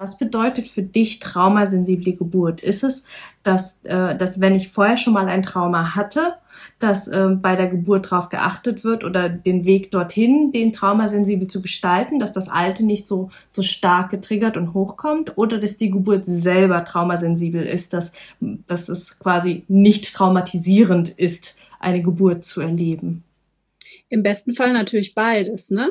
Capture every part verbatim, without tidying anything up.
Was bedeutet für dich traumasensible Geburt? Ist es, dass, äh, dass wenn ich vorher schon mal ein Trauma hatte, dass äh, bei der Geburt darauf geachtet wird oder den Weg dorthin, den traumasensibel zu gestalten, dass das Alte nicht so so stark getriggert und hochkommt, oder dass die Geburt selber traumasensibel ist, dass, dass es quasi nicht traumatisierend ist, eine Geburt zu erleben? Im besten Fall natürlich beides, ne?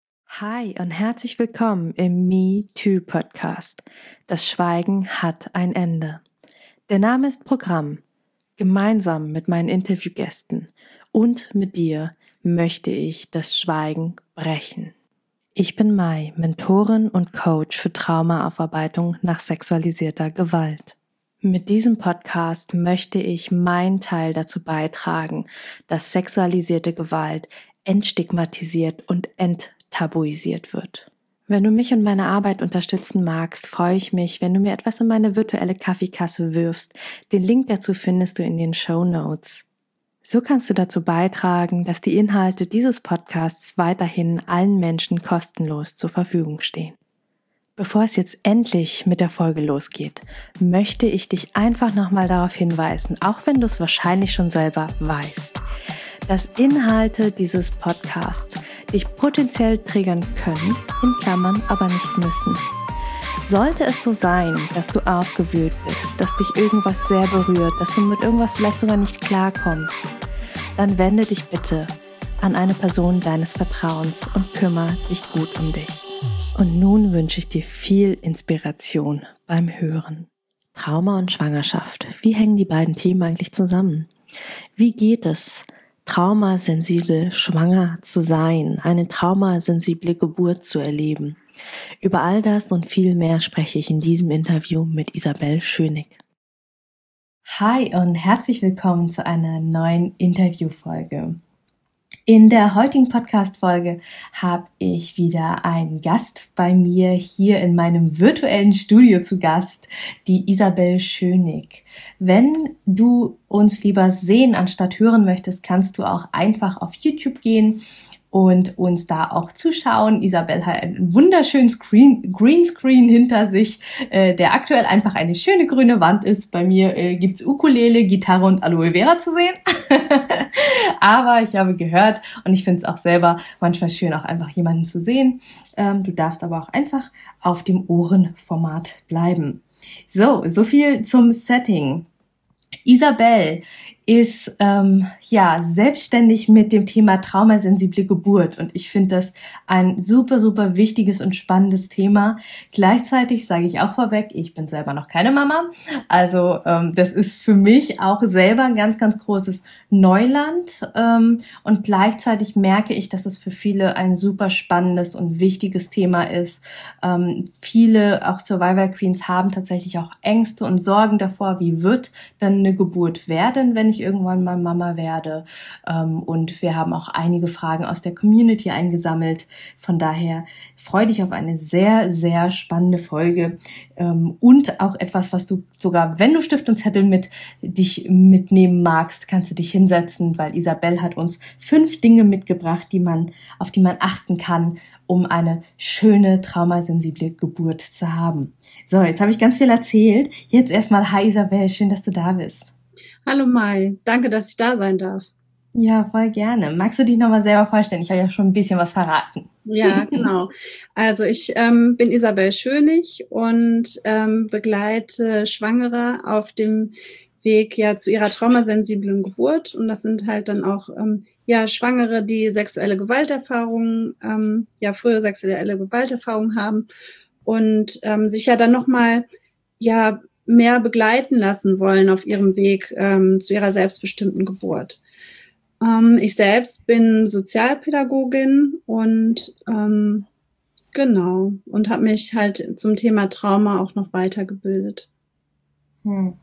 Hi und herzlich willkommen im Me Too Podcast. Das Schweigen hat ein Ende. Der Name ist Programm. Gemeinsam mit meinen Interviewgästen und mit dir möchte ich das Schweigen brechen. Ich bin Mai, Mentorin und Coach für Traumaaufarbeitung nach sexualisierter Gewalt. Mit diesem Podcast möchte ich meinen Teil dazu beitragen, dass sexualisierte Gewalt entstigmatisiert und enttabuisiert wird. Wenn du mich und meine Arbeit unterstützen magst, freue ich mich, wenn du mir etwas in meine virtuelle Kaffeekasse wirfst. Den Link dazu findest du in den Shownotes. So kannst du dazu beitragen, dass die Inhalte dieses Podcasts weiterhin allen Menschen kostenlos zur Verfügung stehen. Bevor es jetzt endlich mit der Folge losgeht, möchte ich dich einfach nochmal darauf hinweisen, auch wenn du es wahrscheinlich schon selber weißt, dass Inhalte dieses Podcasts dich potenziell triggern können, in Klammern aber nicht müssen. Sollte es so sein, dass du aufgewühlt bist, dass dich irgendwas sehr berührt, dass du mit irgendwas vielleicht sogar nicht klarkommst, dann wende dich bitte an eine Person deines Vertrauens und kümmere dich gut um dich. Und nun wünsche ich dir viel Inspiration beim Hören. Trauma und Schwangerschaft. Wie hängen die beiden Themen eigentlich zusammen? Wie geht es, traumasensibel schwanger zu sein, eine traumasensible Geburt zu erleben? Über all das und viel mehr spreche ich in diesem Interview mit Isabel Schönig. Hi und herzlich willkommen zu einer neuen Interviewfolge. In der heutigen Podcast-Folge habe ich wieder einen Gast bei mir hier in meinem virtuellen Studio zu Gast, die Isabel Schönig. Wenn du uns lieber sehen anstatt hören möchtest, kannst du auch einfach auf YouTube gehen und uns da auch zuschauen. Isabel hat einen wunderschönen Screen, Greenscreen hinter sich, äh, der aktuell einfach eine schöne grüne Wand ist. Bei mir äh, gibt's Ukulele, Gitarre und Aloe Vera zu sehen. Aber ich habe gehört und ich finde es auch selber manchmal schön, auch einfach jemanden zu sehen. Ähm, du darfst aber auch einfach auf dem Ohrenformat bleiben. So, so viel zum Setting. Isabel ist ähm, ja selbstständig mit dem Thema traumasensible Geburt und ich finde das ein super, super wichtiges und spannendes Thema. Gleichzeitig sage ich auch vorweg, ich bin selber noch keine Mama, also ähm, das ist für mich auch selber ein ganz, ganz großes Neuland ähm, und gleichzeitig merke ich, dass es für viele ein super spannendes und wichtiges Thema ist. Ähm, viele, auch Survivor Queens, haben tatsächlich auch Ängste und Sorgen davor, wie wird dann eine Geburt werden, wenn ich irgendwann mal Mama werde. Ähm, und wir haben auch einige Fragen aus der Community eingesammelt. Von daher freue dich auf eine sehr, sehr spannende Folge ähm, und auch etwas, was du sogar, wenn du Stift und Zettel mit dich mitnehmen magst, kannst du dich hinsetzen, weil Isabel hat uns fünf Dinge mitgebracht, die man, auf die man achten kann, um eine schöne, traumasensible Geburt zu haben. So, jetzt habe ich ganz viel erzählt. Jetzt erstmal, hi Isabel, schön, dass du da bist. Hallo Mai, danke, dass ich da sein darf. Ja, voll gerne. Magst du dich nochmal selber vorstellen? Ich habe ja schon ein bisschen was verraten. Ja, genau. Also ich ähm, bin Isabel Schönig und ähm, begleite Schwangere auf dem Weg ja zu ihrer traumasensiblen Geburt. Und das sind halt dann auch ähm, ja Schwangere, die sexuelle Gewalterfahrungen, ähm, ja frühe sexuelle Gewalterfahrungen haben und ähm, sich ja dann nochmal ja mehr begleiten lassen wollen auf ihrem Weg ähm, zu ihrer selbstbestimmten Geburt. Ähm, ich selbst bin Sozialpädagogin und ähm, genau und habe mich halt zum Thema Trauma auch noch weitergebildet. Hm.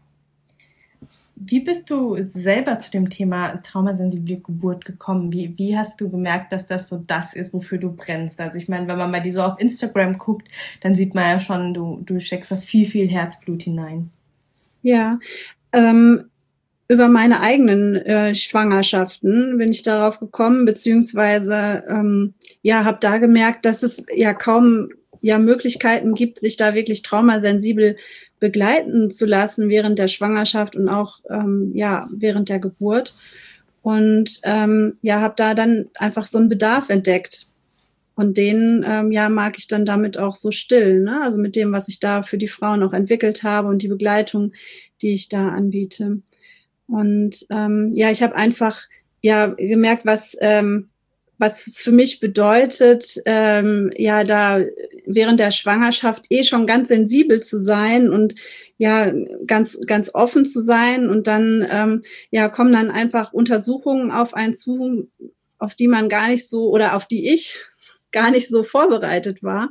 Wie bist du selber zu dem Thema traumasensible Geburt gekommen? Wie, wie hast du gemerkt, dass das so das ist, wofür du brennst? Also ich meine, wenn man bei dir so auf Instagram guckt, dann sieht man ja schon, du, du steckst da viel, viel Herzblut hinein. Ja, ähm, über meine eigenen äh, Schwangerschaften bin ich darauf gekommen, beziehungsweise ähm, ja, habe da gemerkt, dass es ja kaum ja Möglichkeiten gibt, sich da wirklich traumasensibel begleiten zu lassen während der Schwangerschaft und auch ähm, ja während der Geburt. Und ähm, ja, habe da dann einfach so einen Bedarf entdeckt. Und den ähm, ja mag ich dann damit auch so stillen, ne? Also mit dem, was ich da für die Frauen auch entwickelt habe und die Begleitung, die ich da anbiete. Und ähm, ja, ich habe einfach ja gemerkt, was ähm, was es für mich bedeutet, ähm, ja da während der Schwangerschaft eh schon ganz sensibel zu sein und ja ganz ganz offen zu sein. Und dann ähm, ja kommen dann einfach Untersuchungen auf einen zu, auf die man gar nicht so oder auf die ich gar nicht so vorbereitet war.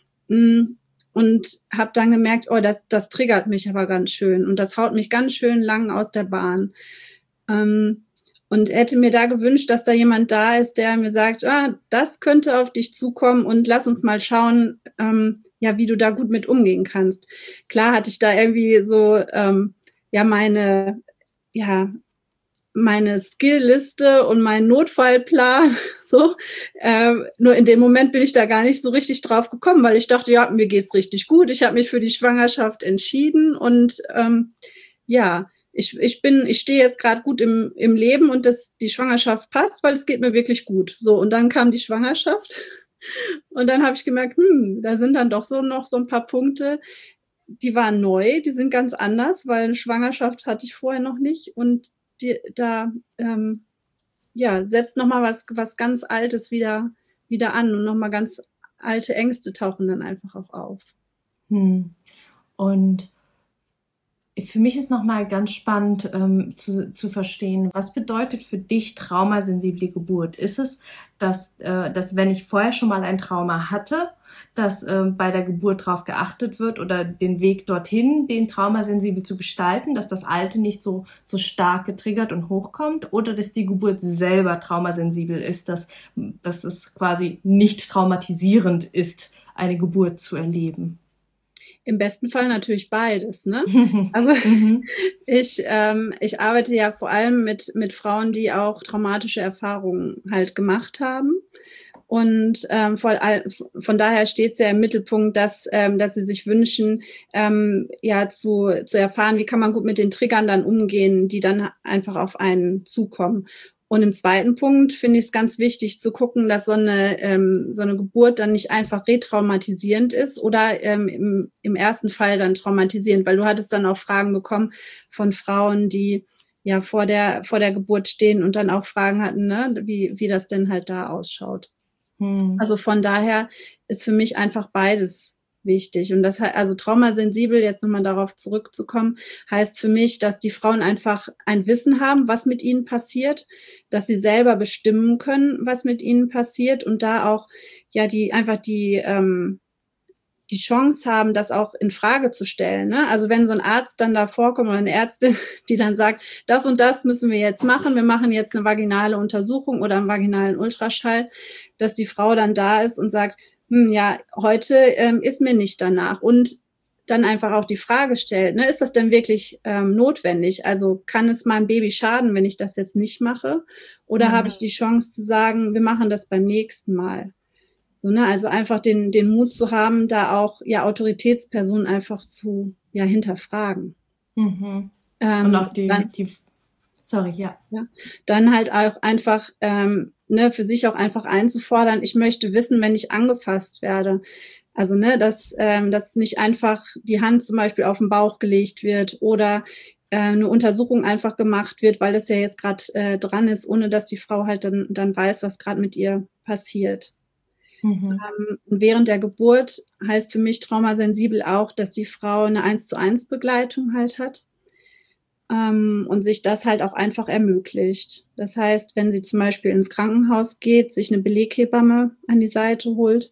Und habe dann gemerkt, oh, das, das triggert mich aber ganz schön und das haut mich ganz schön lang aus der Bahn. Ähm, und hätte mir da gewünscht, dass da jemand da ist, der mir sagt, ah, das könnte auf dich zukommen und lass uns mal schauen, ähm, ja, wie du da gut mit umgehen kannst. Klar hatte ich da irgendwie so, ähm, ja, meine, ja, meine Skill-Liste und mein Notfallplan, so. Ähm, nur in dem Moment bin ich da gar nicht so richtig drauf gekommen, weil ich dachte, ja, mir geht's richtig gut. Ich habe mich für die Schwangerschaft entschieden und ähm, ja, ich ich bin, ich stehe jetzt gerade gut im im Leben und das die Schwangerschaft passt, weil es geht mir wirklich gut. So, und dann kam die Schwangerschaft und dann habe ich gemerkt, hm, da sind dann doch so noch so ein paar Punkte, die waren neu, die sind ganz anders, weil eine Schwangerschaft hatte ich vorher noch nicht und die, da ähm, ja setzt noch mal was was ganz Altes wieder wieder an und noch mal ganz alte Ängste tauchen dann einfach auch auf. Hm. Und für mich ist noch mal ganz spannend ähm, zu, zu verstehen, was bedeutet für dich traumasensible Geburt? Ist es, dass, äh, dass wenn ich vorher schon mal ein Trauma hatte, dass äh, bei der Geburt darauf geachtet wird oder den Weg dorthin, den traumasensibel zu gestalten, dass das Alte nicht so, so stark getriggert und hochkommt, oder dass die Geburt selber traumasensibel ist, dass, dass es quasi nicht traumatisierend ist, eine Geburt zu erleben? Im besten Fall natürlich beides, ne? Also ich ähm, ich arbeite ja vor allem mit mit Frauen, die auch traumatische Erfahrungen halt gemacht haben. Und ähm, von, von daher steht es ja im Mittelpunkt, dass ähm, dass sie sich wünschen, ähm, ja zu zu erfahren, wie kann man gut mit den Triggern dann umgehen, die dann einfach auf einen zukommen. Und im zweiten Punkt finde ich es ganz wichtig zu gucken, dass so eine ähm, so eine Geburt dann nicht einfach retraumatisierend ist oder ähm, im, im ersten Fall dann traumatisierend, weil du hattest dann auch Fragen bekommen von Frauen, die ja vor der vor der Geburt stehen und dann auch Fragen hatten, ne, wie wie das denn halt da ausschaut. Hm. Also von daher ist für mich einfach beides wichtig. Und das heißt, also traumasensibel, jetzt nochmal darauf zurückzukommen, heißt für mich, dass die Frauen einfach ein Wissen haben, was mit ihnen passiert, dass sie selber bestimmen können, was mit ihnen passiert und da auch ja die einfach die ähm, die Chance haben, das auch in Frage zu stellen. Ne? Also wenn so ein Arzt dann da vorkommt oder eine Ärztin, die dann sagt, das und das müssen wir jetzt machen, wir machen jetzt eine vaginale Untersuchung oder einen vaginalen Ultraschall, dass die Frau dann da ist und sagt, hm, ja, heute ähm, ist mir nicht danach. Und dann einfach auch die Frage stellt, ne, ist das denn wirklich ähm, notwendig? Also kann es meinem Baby schaden, wenn ich das jetzt nicht mache? Oder mhm. habe ich die Chance zu sagen, wir machen das beim nächsten Mal? So, ne, also einfach den, den Mut zu haben, da auch ja Autoritätspersonen einfach zu ja hinterfragen. Mhm. Ähm, und auch die, dann, die sorry, ja. ja. Dann halt auch einfach ähm, ne, für sich auch einfach einzufordern, ich möchte wissen, wenn ich angefasst werde. Also, ne, dass, ähm, dass nicht einfach die Hand zum Beispiel auf den Bauch gelegt wird oder äh, eine Untersuchung einfach gemacht wird, weil das ja jetzt gerade äh, dran ist, ohne dass die Frau halt dann, dann weiß, was gerade mit ihr passiert. Mhm. Ähm, während der Geburt heißt für mich traumasensibel auch, dass die Frau eine eins zu eins Begleitung halt hat. Ähm, und sich das halt auch einfach ermöglicht. Das heißt, wenn sie zum Beispiel ins Krankenhaus geht, sich eine Beleghebamme an die Seite holt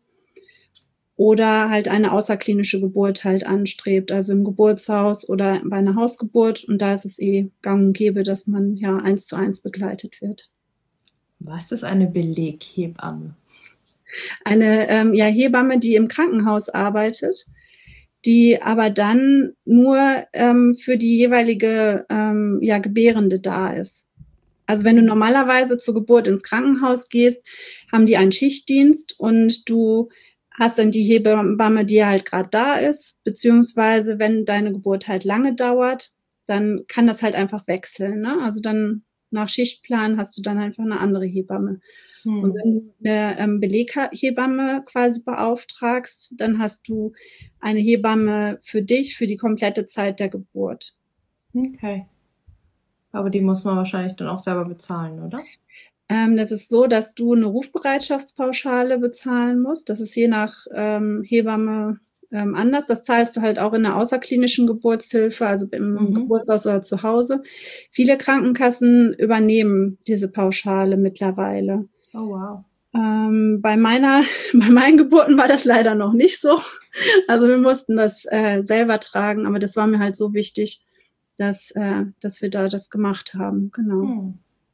oder halt eine außerklinische Geburt halt anstrebt, also im Geburtshaus oder bei einer Hausgeburt. Und da ist es eh gang und gäbe, dass man ja eins zu eins begleitet wird. Was ist eine Beleghebamme? Eine ähm, ja, Hebamme, die im Krankenhaus arbeitet, die aber dann nur ähm, für die jeweilige ähm, ja, Gebärende da ist. Also wenn du normalerweise zur Geburt ins Krankenhaus gehst, haben die einen Schichtdienst und du hast dann die Hebamme, die halt gerade da ist, beziehungsweise wenn deine Geburt halt lange dauert, dann kann das halt einfach wechseln, ne? Also dann nach Schichtplan hast du dann einfach eine andere Hebamme. Hm. Und wenn du eine ähm, Beleghebamme quasi beauftragst, dann hast du eine Hebamme für dich für die komplette Zeit der Geburt. Okay. Aber die muss man wahrscheinlich dann auch selber bezahlen, oder? Ähm, das ist so, dass du eine Rufbereitschaftspauschale bezahlen musst. Das ist je nach ähm, Hebamme ähm, anders. Das zahlst du halt auch in der außerklinischen Geburtshilfe, also im mhm. Geburtshaus oder zu Hause. Viele Krankenkassen übernehmen diese Pauschale mittlerweile. Oh, wow. Ähm, bei meiner, bei meinen Geburten war das leider noch nicht so. Also wir mussten das äh, selber tragen, aber das war mir halt so wichtig, dass, äh, dass wir da das gemacht haben. Genau. Hm.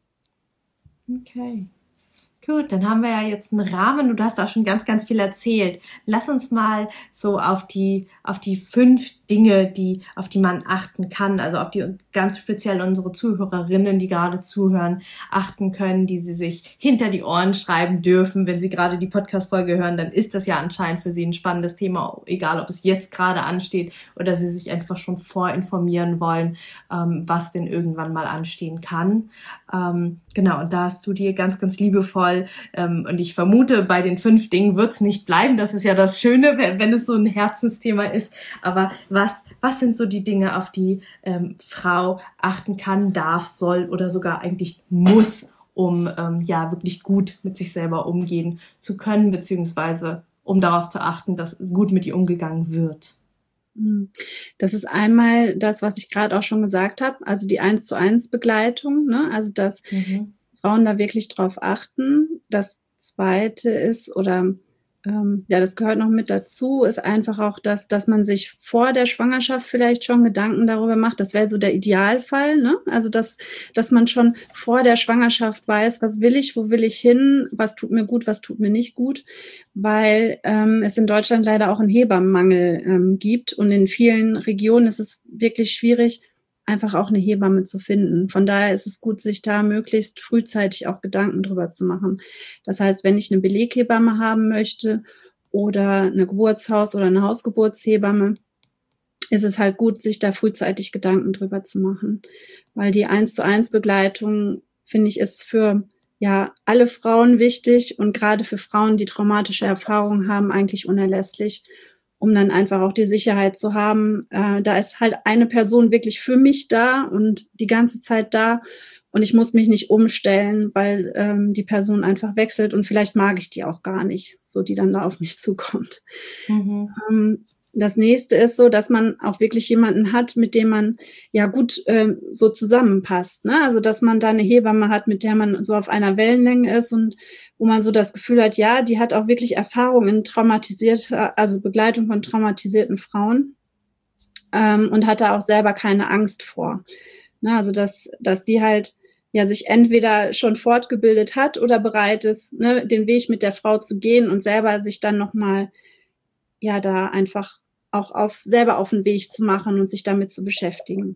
Okay. Gut, dann haben wir ja jetzt einen Rahmen. Du hast auch schon ganz, ganz viel erzählt. Lass uns mal so auf die, auf die fünf Dinge, die, auf die man achten kann, also auf die ganz speziell unsere Zuhörerinnen, die gerade zuhören, achten können, die sie sich hinter die Ohren schreiben dürfen. Wenn sie gerade die Podcast-Folge hören, dann ist das ja anscheinend für sie ein spannendes Thema, egal ob es jetzt gerade ansteht oder sie sich einfach schon vorinformieren wollen, ähm, was denn irgendwann mal anstehen kann. Ähm, genau, und da hast du dir ganz, ganz liebevoll, ähm, und ich vermute, bei den fünf Dingen wird's nicht bleiben. Das ist ja das Schöne, wenn es so ein Herzensthema ist. Aber was, was sind so die Dinge, auf die ähm, Frau achten kann, darf, soll oder sogar eigentlich muss, um ähm, ja wirklich gut mit sich selber umgehen zu können, beziehungsweise um darauf zu achten, dass gut mit ihr umgegangen wird? Das ist einmal das, was ich gerade auch schon gesagt habe, also die eins zu eins Begleitung, ne? Also dass mhm. Frauen da wirklich drauf achten. Das Zweite ist, oder ähm, ja, das gehört noch mit dazu, ist einfach auch das, dass man sich vor der Schwangerschaft vielleicht schon Gedanken darüber macht. Das wäre so der Idealfall, ne? Also dass, dass man schon vor der Schwangerschaft weiß, was will ich, wo will ich hin, was tut mir gut, was tut mir nicht gut, weil ähm, es in Deutschland leider auch einen Hebammenmangel ähm, gibt und in vielen Regionen ist es wirklich schwierig, einfach auch eine Hebamme zu finden. Von daher ist es gut, sich da möglichst frühzeitig auch Gedanken drüber zu machen. Das heißt, wenn ich eine Beleghebamme haben möchte oder eine Geburtshaus- oder eine Hausgeburtshebamme, ist es halt gut, sich da frühzeitig Gedanken drüber zu machen. Weil die eins zu eins Begleitung, finde ich, ist für ja alle Frauen wichtig und gerade für Frauen, die traumatische Erfahrungen haben, eigentlich unerlässlich, um dann einfach auch die Sicherheit zu haben, äh, da ist halt eine Person wirklich für mich da und die ganze Zeit da und ich muss mich nicht umstellen, weil ähm, die Person einfach wechselt und vielleicht mag ich die auch gar nicht, so die dann da auf mich zukommt. Mhm. Ähm, das nächste ist so, dass man auch wirklich jemanden hat, mit dem man ja gut ähm, so zusammenpasst, ne? Also dass man da eine Hebamme hat, mit der man so auf einer Wellenlänge ist und wo man so das Gefühl hat, ja, die hat auch wirklich Erfahrung in traumatisierter, also Begleitung von traumatisierten Frauen ähm, und hat da auch selber keine Angst vor. Ne? Also dass, dass die halt ja sich entweder schon fortgebildet hat oder bereit ist, ne, den Weg mit der Frau zu gehen und selber sich dann nochmal ja da einfach auch auf selber auf den Weg zu machen und sich damit zu beschäftigen.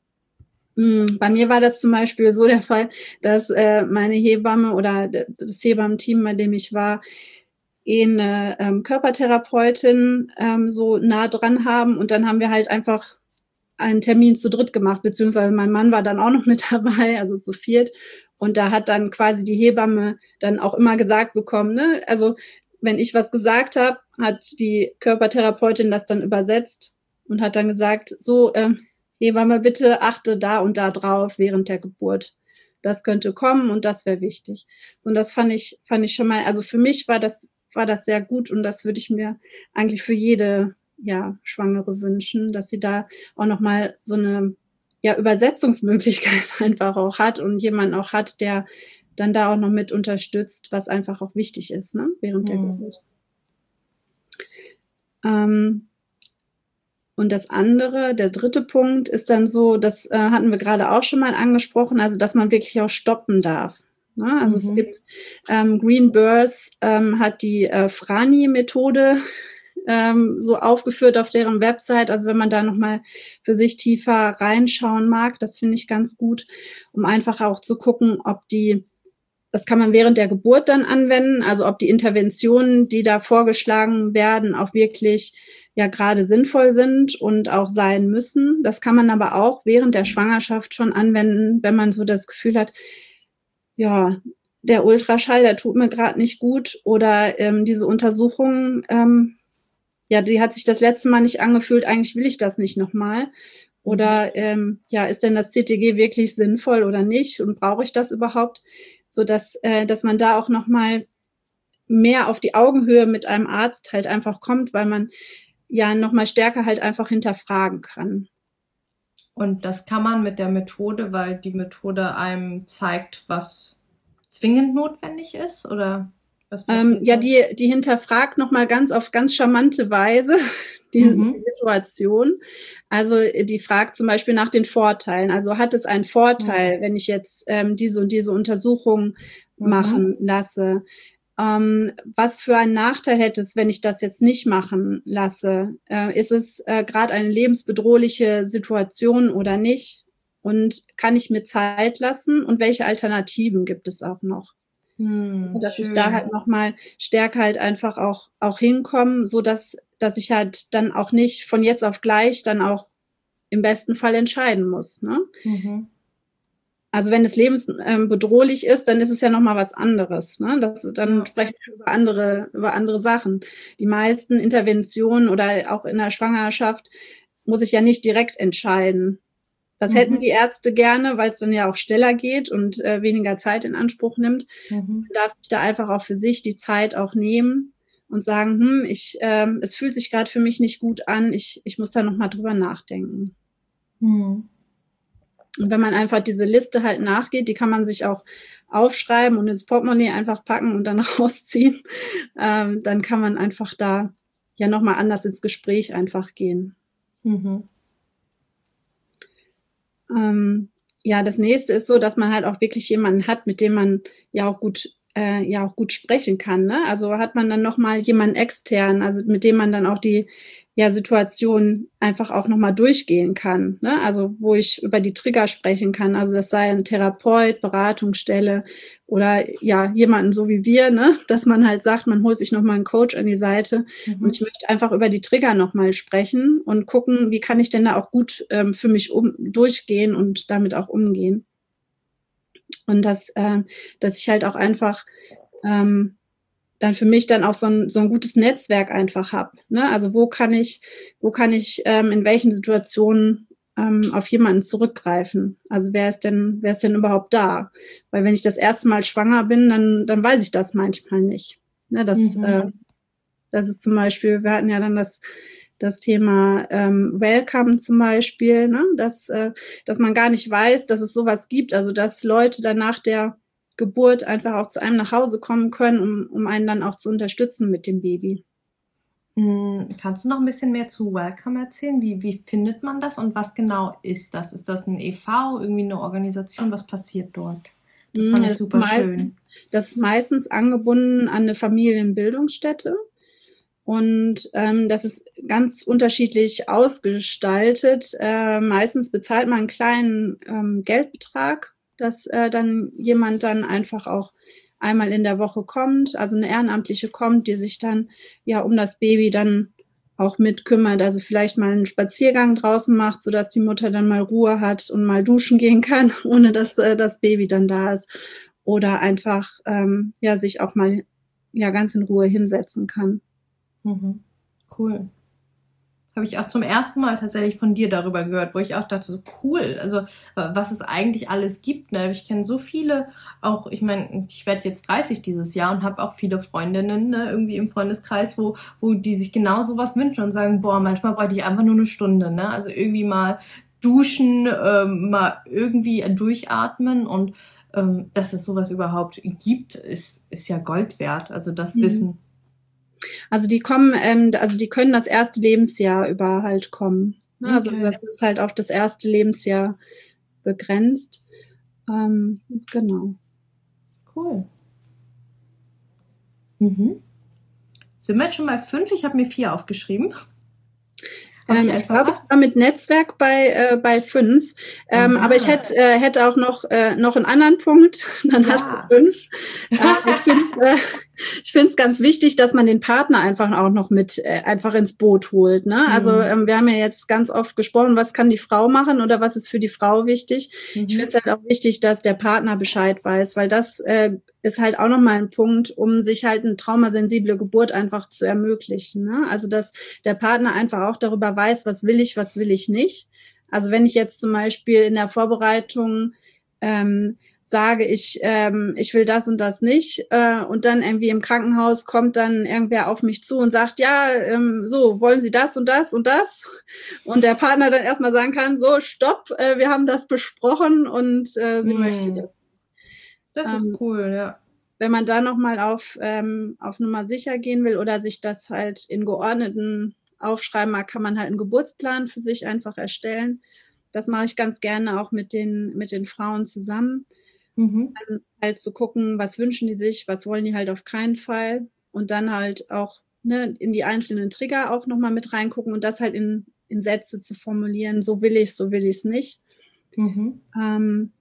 Bei mir war das zum Beispiel so der Fall, dass äh, meine Hebamme oder das Hebammenteam, bei dem ich war, eh eine ähm, Körpertherapeutin ähm, so nah dran haben und dann haben wir halt einfach einen Termin zu dritt gemacht, beziehungsweise mein Mann war dann auch noch mit dabei, also zu viert und da hat dann quasi die Hebamme dann auch immer gesagt bekommen, ne, also wenn ich was gesagt habe, hat die Körpertherapeutin das dann übersetzt und hat dann gesagt, so, äh, Hebamme, bitte achte da und da drauf während der Geburt. Das könnte kommen und das wäre wichtig. Und das fand ich, fand ich schon mal, also für mich war das, war das sehr gut und das würde ich mir eigentlich für jede, ja, Schwangere wünschen, dass sie da auch nochmal so eine, ja, Übersetzungsmöglichkeit einfach auch hat und jemanden auch hat, der dann da auch noch mit unterstützt, was einfach auch wichtig ist, ne, während der mhm. Geburt. Ähm, und das andere, der dritte Punkt ist dann so, das äh, hatten wir gerade auch schon mal angesprochen, also dass man wirklich auch stoppen darf. Ne? Also mhm. es gibt ähm, Green Birth ähm, hat die äh, Frani-Methode ähm, so aufgeführt auf deren Website. Also wenn man da nochmal für sich tiefer reinschauen mag, das finde ich ganz gut, um einfach auch zu gucken, ob die das kann man während der Geburt dann anwenden, also ob die Interventionen, die da vorgeschlagen werden, auch wirklich ja gerade sinnvoll sind und auch sein müssen. Das kann man aber auch während der Schwangerschaft schon anwenden, wenn man so das Gefühl hat, ja, der Ultraschall, der tut mir gerade nicht gut oder ähm, diese Untersuchung, ähm, ja, die hat sich das letzte Mal nicht angefühlt, eigentlich will ich das nicht nochmal. Oder ähm, ja, ist denn das C T G wirklich sinnvoll oder nicht und brauche ich das überhaupt? So dass, äh, dass man da auch nochmal mehr auf die Augenhöhe mit einem Arzt halt einfach kommt, weil man ja nochmal stärker halt einfach hinterfragen kann. Und das kann man mit der Methode, weil die Methode einem zeigt, was zwingend notwendig ist, oder was Ähm, passiert ja, da? die, die hinterfragt nochmal ganz auf ganz charmante Weise die, Mhm. die Situation. Also die fragt zum Beispiel nach den Vorteilen. Also hat es einen Vorteil, wenn ich jetzt ähm, diese und diese Untersuchung machen lasse? Ähm, was für einen Nachteil hätte es, wenn ich das jetzt nicht machen lasse? Äh, ist es äh, gerade eine lebensbedrohliche Situation oder nicht? Und kann ich mir Zeit lassen? Und welche Alternativen gibt es auch noch? Hm, Dass schön. ich da halt nochmal stärker halt einfach auch, auch hinkomme, so dass, dass ich halt dann auch nicht von jetzt auf gleich dann auch im besten Fall entscheiden muss, ne? Mhm. Also wenn es lebensbedrohlich ist, dann ist es ja nochmal was anderes, ne? Das, dann Ja. sprechen wir über andere, über andere Sachen. Die meisten Interventionen oder auch in der Schwangerschaft muss ich ja nicht direkt entscheiden. Das Mhm. hätten die Ärzte gerne, weil es dann ja auch schneller geht und äh, weniger Zeit in Anspruch nimmt. Mhm. Man darf sich da einfach auch für sich die Zeit auch nehmen und sagen, hm, ich, ähm, es fühlt sich gerade für mich nicht gut an, ich, ich muss da nochmal drüber nachdenken. Mhm. Und wenn man einfach diese Liste halt nachgeht, die kann man sich auch aufschreiben und ins Portemonnaie einfach packen und dann rausziehen, ähm, dann kann man einfach da ja nochmal anders ins Gespräch einfach gehen. Mhm. Ähm, ja, das nächste ist so, dass man halt auch wirklich jemanden hat, mit dem man ja auch gut äh, ja auch gut sprechen kann. Ne? Also hat man dann nochmal jemanden extern, also mit dem man dann auch die ja, Situation einfach auch nochmal durchgehen kann. Ne? Also wo ich über die Trigger sprechen kann. Also das sei ein Therapeut, Beratungsstelle oder ja, jemanden so wie wir, ne? Dass man halt sagt, man holt sich nochmal einen Coach an die Seite. Mhm. Und ich möchte einfach über die Trigger nochmal sprechen und gucken, wie kann ich denn da auch gut ähm, für mich um, durchgehen und damit auch umgehen. Und dass, äh, dass ich halt auch einfach ähm, dann für mich dann auch so ein, so ein gutes Netzwerk einfach habe. Ne? Also wo kann ich, wo kann ich ähm, in welchen Situationen ähm, auf jemanden zurückgreifen? Also wer ist denn, wer ist denn überhaupt da? Weil wenn ich das erste Mal schwanger bin, dann, dann weiß ich das manchmal nicht. Ne? Das, Mhm. äh, das ist zum Beispiel, wir hatten ja dann das, das Thema ähm, Welcome zum Beispiel, ne? dass, äh, dass man gar nicht weiß, dass es sowas gibt. Also dass Leute dann nach der Geburt einfach auch zu einem nach Hause kommen können, um, um einen dann auch zu unterstützen mit dem Baby. Kannst du noch ein bisschen mehr zu Welcome erzählen? Wie, wie findet man das und was genau ist das? Ist das ein E V, irgendwie eine Organisation? Was passiert dort? Das fand ich Das super ist meist, schön. Das ist meistens angebunden an eine Familienbildungsstätte. Und ähm, das ist ganz unterschiedlich ausgestaltet. Äh, meistens bezahlt man einen kleinen ähm, Geldbetrag, dass äh, dann jemand dann einfach auch einmal in der Woche kommt, also eine Ehrenamtliche kommt, die sich dann ja um das Baby dann auch mit kümmert, also vielleicht mal einen Spaziergang draußen macht, sodass die Mutter dann mal Ruhe hat und mal duschen gehen kann, ohne dass äh, das Baby dann da ist. Oder einfach ähm, ja sich auch mal ja ganz in Ruhe hinsetzen kann. Mhm. Cool. Habe ich auch zum ersten Mal tatsächlich von dir darüber gehört, wo ich auch dachte, so cool, also was es eigentlich alles gibt. Ne? Ich kenne so viele, auch, ich meine, ich werde jetzt dreißig dieses Jahr und habe auch viele Freundinnen ne, irgendwie im Freundeskreis, wo wo die sich genau sowas wünschen und sagen, boah, manchmal brauche ich einfach nur eine Stunde. Ne? Also irgendwie mal duschen, ähm, mal irgendwie durchatmen und ähm, dass es sowas überhaupt gibt, ist ist ja Gold wert, also das Mhm. Wissen. Also die kommen, ähm, also die können das erste Lebensjahr über halt kommen. Ne? Okay. Also das ist halt auf das erste Lebensjahr begrenzt. Ähm, genau. Cool. Mhm. Sind wir jetzt schon bei fünf? Ich habe mir vier aufgeschrieben. Ähm, ich, ich glaube, es war mit Netzwerk bei äh, bei fünf. Ähm, aber ich hätte äh, hätte auch noch äh, noch einen anderen Punkt. Dann ja. hast du fünf. Äh, ich finde es äh, ich finde es ganz wichtig, dass man den Partner einfach auch noch mit äh, einfach ins Boot holt. Ne? Also mhm. ähm, wir haben ja jetzt ganz oft gesprochen, was kann die Frau machen oder was ist für die Frau wichtig. Mhm. Ich finde es halt auch wichtig, dass der Partner Bescheid weiß, weil das äh, ist halt auch nochmal ein Punkt, um sich halt eine traumasensible Geburt einfach zu ermöglichen. Ne? Also, dass der Partner einfach auch darüber weiß, was will ich, was will ich nicht. Also, wenn ich jetzt zum Beispiel in der Vorbereitung ähm, sage, ich ähm, ich will das und das nicht äh, und dann irgendwie im Krankenhaus kommt dann irgendwer auf mich zu und sagt, ja, ähm, so, wollen Sie das und das und das? Und der Partner dann erstmal sagen kann, so, stopp, äh, wir haben das besprochen und äh, sie mm. möchte das. Das ist ähm, cool, ja. Wenn man da nochmal auf, ähm, auf Nummer sicher gehen will oder sich das halt in geordneten aufschreiben mag, kann man halt einen Geburtsplan für sich einfach erstellen. Das mache ich ganz gerne auch mit den, mit den Frauen zusammen. Mhm. Dann halt zu gucken, was wünschen die sich, was wollen die halt auf keinen Fall. Und dann halt auch ne, in die einzelnen Trigger auch nochmal mit reingucken und das halt in, in Sätze zu formulieren. So will ich's, so will ich's nicht. Mhm. Ähm,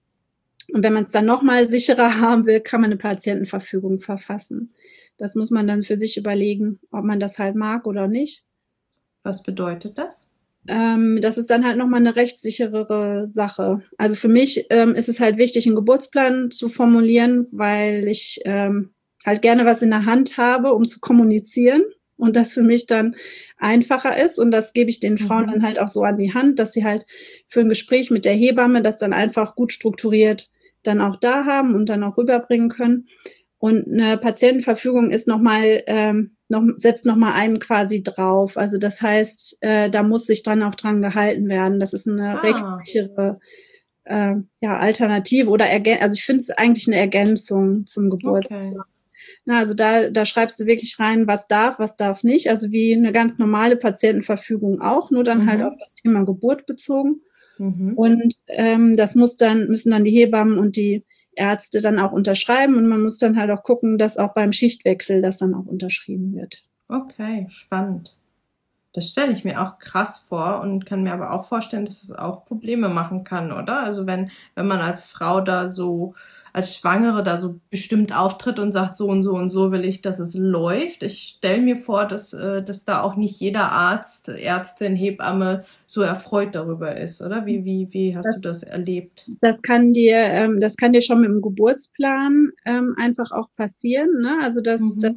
Und wenn man es dann nochmal sicherer haben will, kann man eine Patientenverfügung verfassen. Das muss man dann für sich überlegen, ob man das halt mag oder nicht. Was bedeutet das? Ähm, das ist dann halt nochmal eine rechtssicherere Sache. Also für mich ähm, ist es halt wichtig, einen Geburtsplan zu formulieren, weil ich ähm, halt gerne was in der Hand habe, um zu kommunizieren. Und das für mich dann einfacher ist. Und das gebe ich den Frauen mhm. dann halt auch so an die Hand, dass sie halt für ein Gespräch mit der Hebamme das dann einfach gut strukturiert dann auch da haben und dann auch rüberbringen können. Und eine Patientenverfügung ist nochmal, ähm, noch, setzt nochmal einen quasi drauf. Also das heißt, äh, da muss sich dann auch dran gehalten werden. Das ist eine ah. rechtssichere äh, ja, Alternative oder ergän- also ich finde es eigentlich eine Ergänzung zum Geburtstag. Okay. Na, also da, da schreibst du wirklich rein, was darf, was darf nicht. Also wie eine ganz normale Patientenverfügung auch, nur dann mhm. halt auf das Thema Geburt bezogen. Mhm. Und ähm, das muss dann, müssen dann die Hebammen und die Ärzte dann auch unterschreiben und man muss dann halt auch gucken, dass auch beim Schichtwechsel das dann auch unterschrieben wird. Okay, spannend. Das stelle ich mir auch krass vor und kann mir aber auch vorstellen, dass es auch Probleme machen kann, oder? Also wenn wenn man als Frau da so, als Schwangere da so bestimmt auftritt und sagt, so und so und so will ich, dass es läuft. Ich stelle mir vor, dass dass da auch nicht jeder Arzt, Ärztin, Hebamme so erfreut darüber ist, oder? Wie wie wie hast das, du das erlebt? Das kann dir ähm, das kann dir schon mit dem Geburtsplan ähm, einfach auch passieren, ne? Also dass mhm. dass,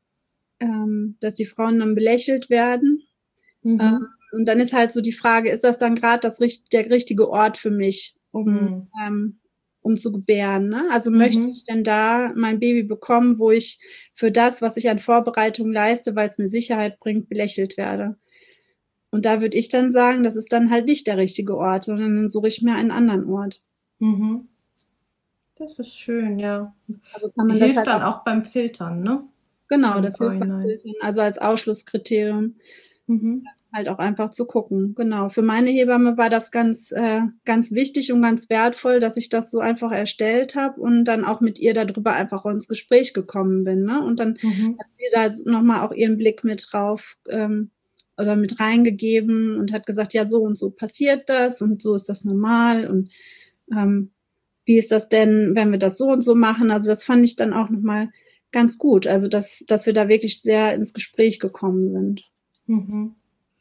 ähm, dass die Frauen dann belächelt werden. Mhm. Ähm, und dann ist halt so die Frage, ist das dann gerade das der richtige Ort für mich, um mhm. ähm, um zu gebären, ne? Also mhm. möchte ich denn da mein Baby bekommen, wo ich für das, was ich an Vorbereitung leiste, weil es mir Sicherheit bringt, belächelt werde? Und da würde ich dann sagen, das ist dann halt nicht der richtige Ort, sondern dann suche ich mir einen anderen Ort. Mhm. Das ist schön, ja. Also kann man hilft das halt dann auch, auch beim Filtern, ne? Genau, das hilft beim Filtern, also als Ausschlusskriterium. Mhm. Halt auch einfach zu gucken. Genau. Für meine Hebamme war das ganz, äh, ganz wichtig und ganz wertvoll, dass ich das so einfach erstellt habe und dann auch mit ihr darüber einfach ins Gespräch gekommen bin. Ne? Und dann mhm. hat sie da nochmal auch ihren Blick mit drauf ähm, oder mit reingegeben und hat gesagt, ja, so und so passiert das und so ist das normal und ähm, wie ist das denn, wenn wir das so und so machen? Also das fand ich dann auch nochmal ganz gut. Also dass, dass wir da wirklich sehr ins Gespräch gekommen sind. Mhm.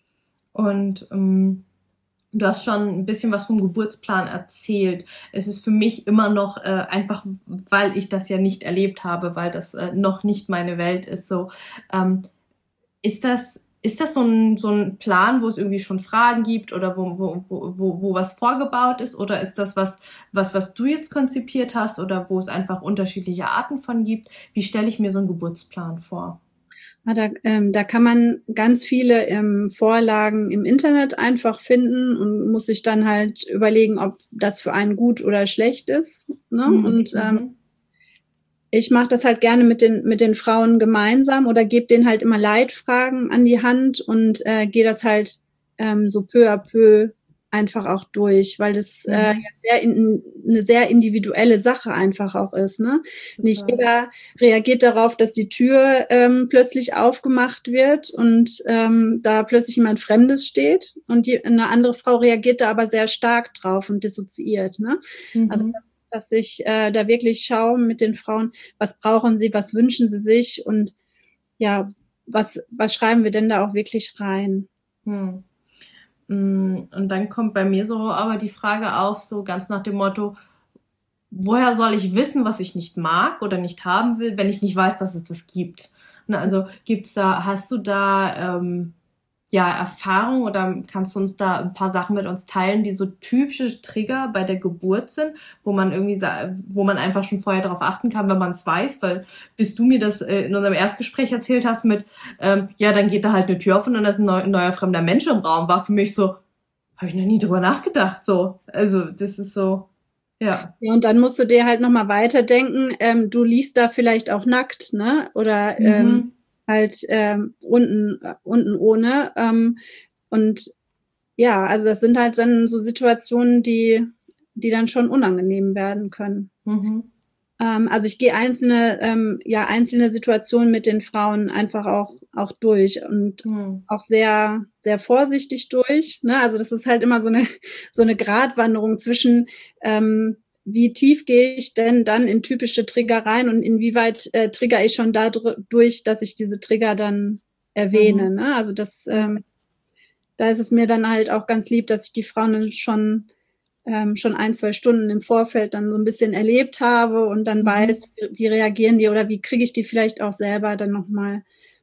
Und ähm, du hast schon ein bisschen was vom Geburtsplan erzählt. Es ist für mich immer noch äh, einfach, weil ich das ja nicht erlebt habe, weil das äh, noch nicht meine Welt ist. So ähm, ist das ist das so ein so ein Plan, wo es irgendwie schon Fragen gibt oder wo wo wo wo, wo was vorgebaut ist, oder ist das was was was du jetzt konzipiert hast oder wo es einfach unterschiedliche Arten von gibt? Wie stelle ich mir so einen Geburtsplan vor? Da, ähm, da kann man ganz viele ähm, Vorlagen im Internet einfach finden und muss sich dann halt überlegen, ob das für einen gut oder schlecht ist. Ne? Mhm. Und ähm, ich mache das halt gerne mit den mit den Frauen gemeinsam oder gebe denen halt immer Leitfragen an die Hand und äh, gehe das halt ähm, so peu à peu einfach auch durch, weil das Mhm. äh, sehr in, eine sehr individuelle Sache einfach auch ist. Ne? Nicht jeder reagiert darauf, dass die Tür ähm, plötzlich aufgemacht wird und ähm, da plötzlich jemand Fremdes steht und die, eine andere Frau reagiert da aber sehr stark drauf und dissoziiert. Ne? Mhm. Also dass, dass ich äh, da wirklich schaue mit den Frauen, was brauchen sie, was wünschen sie sich und ja, was, was schreiben wir denn da auch wirklich rein? Hm. Und dann kommt bei mir so aber die Frage auf, so ganz nach dem Motto, woher soll ich wissen, was ich nicht mag oder nicht haben will, wenn ich nicht weiß, dass es das gibt? Ne, also gibt's da, hast du da ähm, ja Erfahrung oder kannst du uns da ein paar Sachen mit uns teilen, die so typische Trigger bei der Geburt sind, wo man irgendwie, wo man einfach schon vorher darauf achten kann, wenn man es weiß, weil bis du mir das in unserem Erstgespräch erzählt hast mit, ähm, ja, dann geht da halt eine Tür auf und dann ist ein, neu, ein neuer fremder Mensch im Raum, war für mich so, habe ich noch nie drüber nachgedacht, so. Also das ist so, ja. Ja, und dann musst du dir halt nochmal weiterdenken, ähm, du liegst da vielleicht auch nackt, ne? Oder ähm, Mhm. halt ähm, unten, äh, unten ohne. Ähm, und ja, also das sind halt dann so Situationen, die, die dann schon unangenehm werden können. Mhm. Ähm, also ich gehe einzelne, ähm, ja, einzelne Situationen mit den Frauen einfach auch, auch durch und Mhm. auch sehr, sehr vorsichtig durch. Ne? Also das ist halt immer so eine, so eine Gratwanderung zwischen, ähm, wie tief gehe ich denn dann in typische Trigger rein und inwieweit äh, trigger ich schon dadurch, dass ich diese Trigger dann erwähne. Mhm. Ne? Also das, ähm, da ist es mir dann halt auch ganz lieb, dass ich die Frauen dann schon ähm, schon ein, zwei Stunden im Vorfeld dann so ein bisschen erlebt habe und dann Mhm. weiß, wie, wie reagieren die oder wie kriege ich die vielleicht auch selber dann nochmal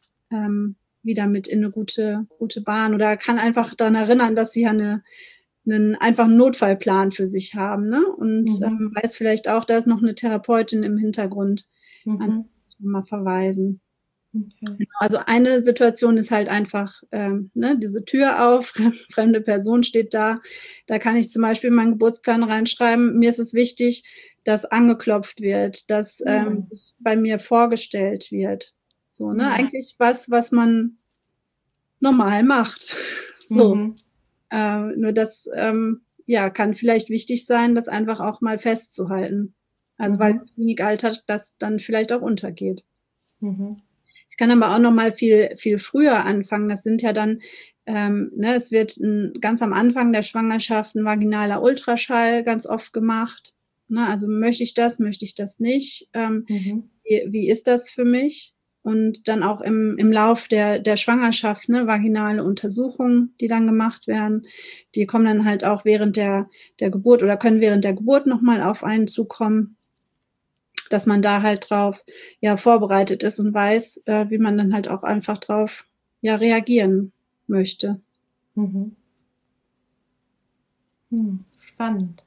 ähm, wieder mit in eine gute, gute Bahn oder kann einfach daran erinnern, dass sie ja eine, einen einfachen Notfallplan für sich haben, ne? Und Mhm. ähm, weiß vielleicht auch, da ist noch eine Therapeutin im Hintergrund, Mhm. an die mal verweisen. Okay. Also eine Situation ist halt einfach, ähm, ne, diese Tür auf, fremde Person steht da. Da kann ich zum Beispiel in meinen Geburtsplan reinschreiben, mir ist es wichtig, dass angeklopft wird, dass ähm, Mhm. bei mir vorgestellt wird. So, ne, Mhm. eigentlich was, was man normal macht. So. Mhm. Äh, nur das, ähm, ja, kann vielleicht wichtig sein, das einfach auch mal festzuhalten. Also, Mhm. weil im Klinikalltag das dann vielleicht auch untergeht. Mhm. Ich kann aber auch noch mal viel, viel früher anfangen. Das sind ja dann, ähm, ne, es wird ein, ganz am Anfang der Schwangerschaft ein vaginaler Ultraschall ganz oft gemacht. Ne, also möchte ich das, möchte ich das nicht? Ähm, Mhm. wie, wie ist das für mich? Und dann auch im, im Lauf der, der Schwangerschaft, ne, vaginale Untersuchungen, die dann gemacht werden. Die kommen dann halt auch während der, der Geburt oder können während der Geburt nochmal auf einen zukommen, dass man da halt drauf ja vorbereitet ist und weiß, äh, wie man dann halt auch einfach drauf ja reagieren möchte. Mhm. Hm, spannend.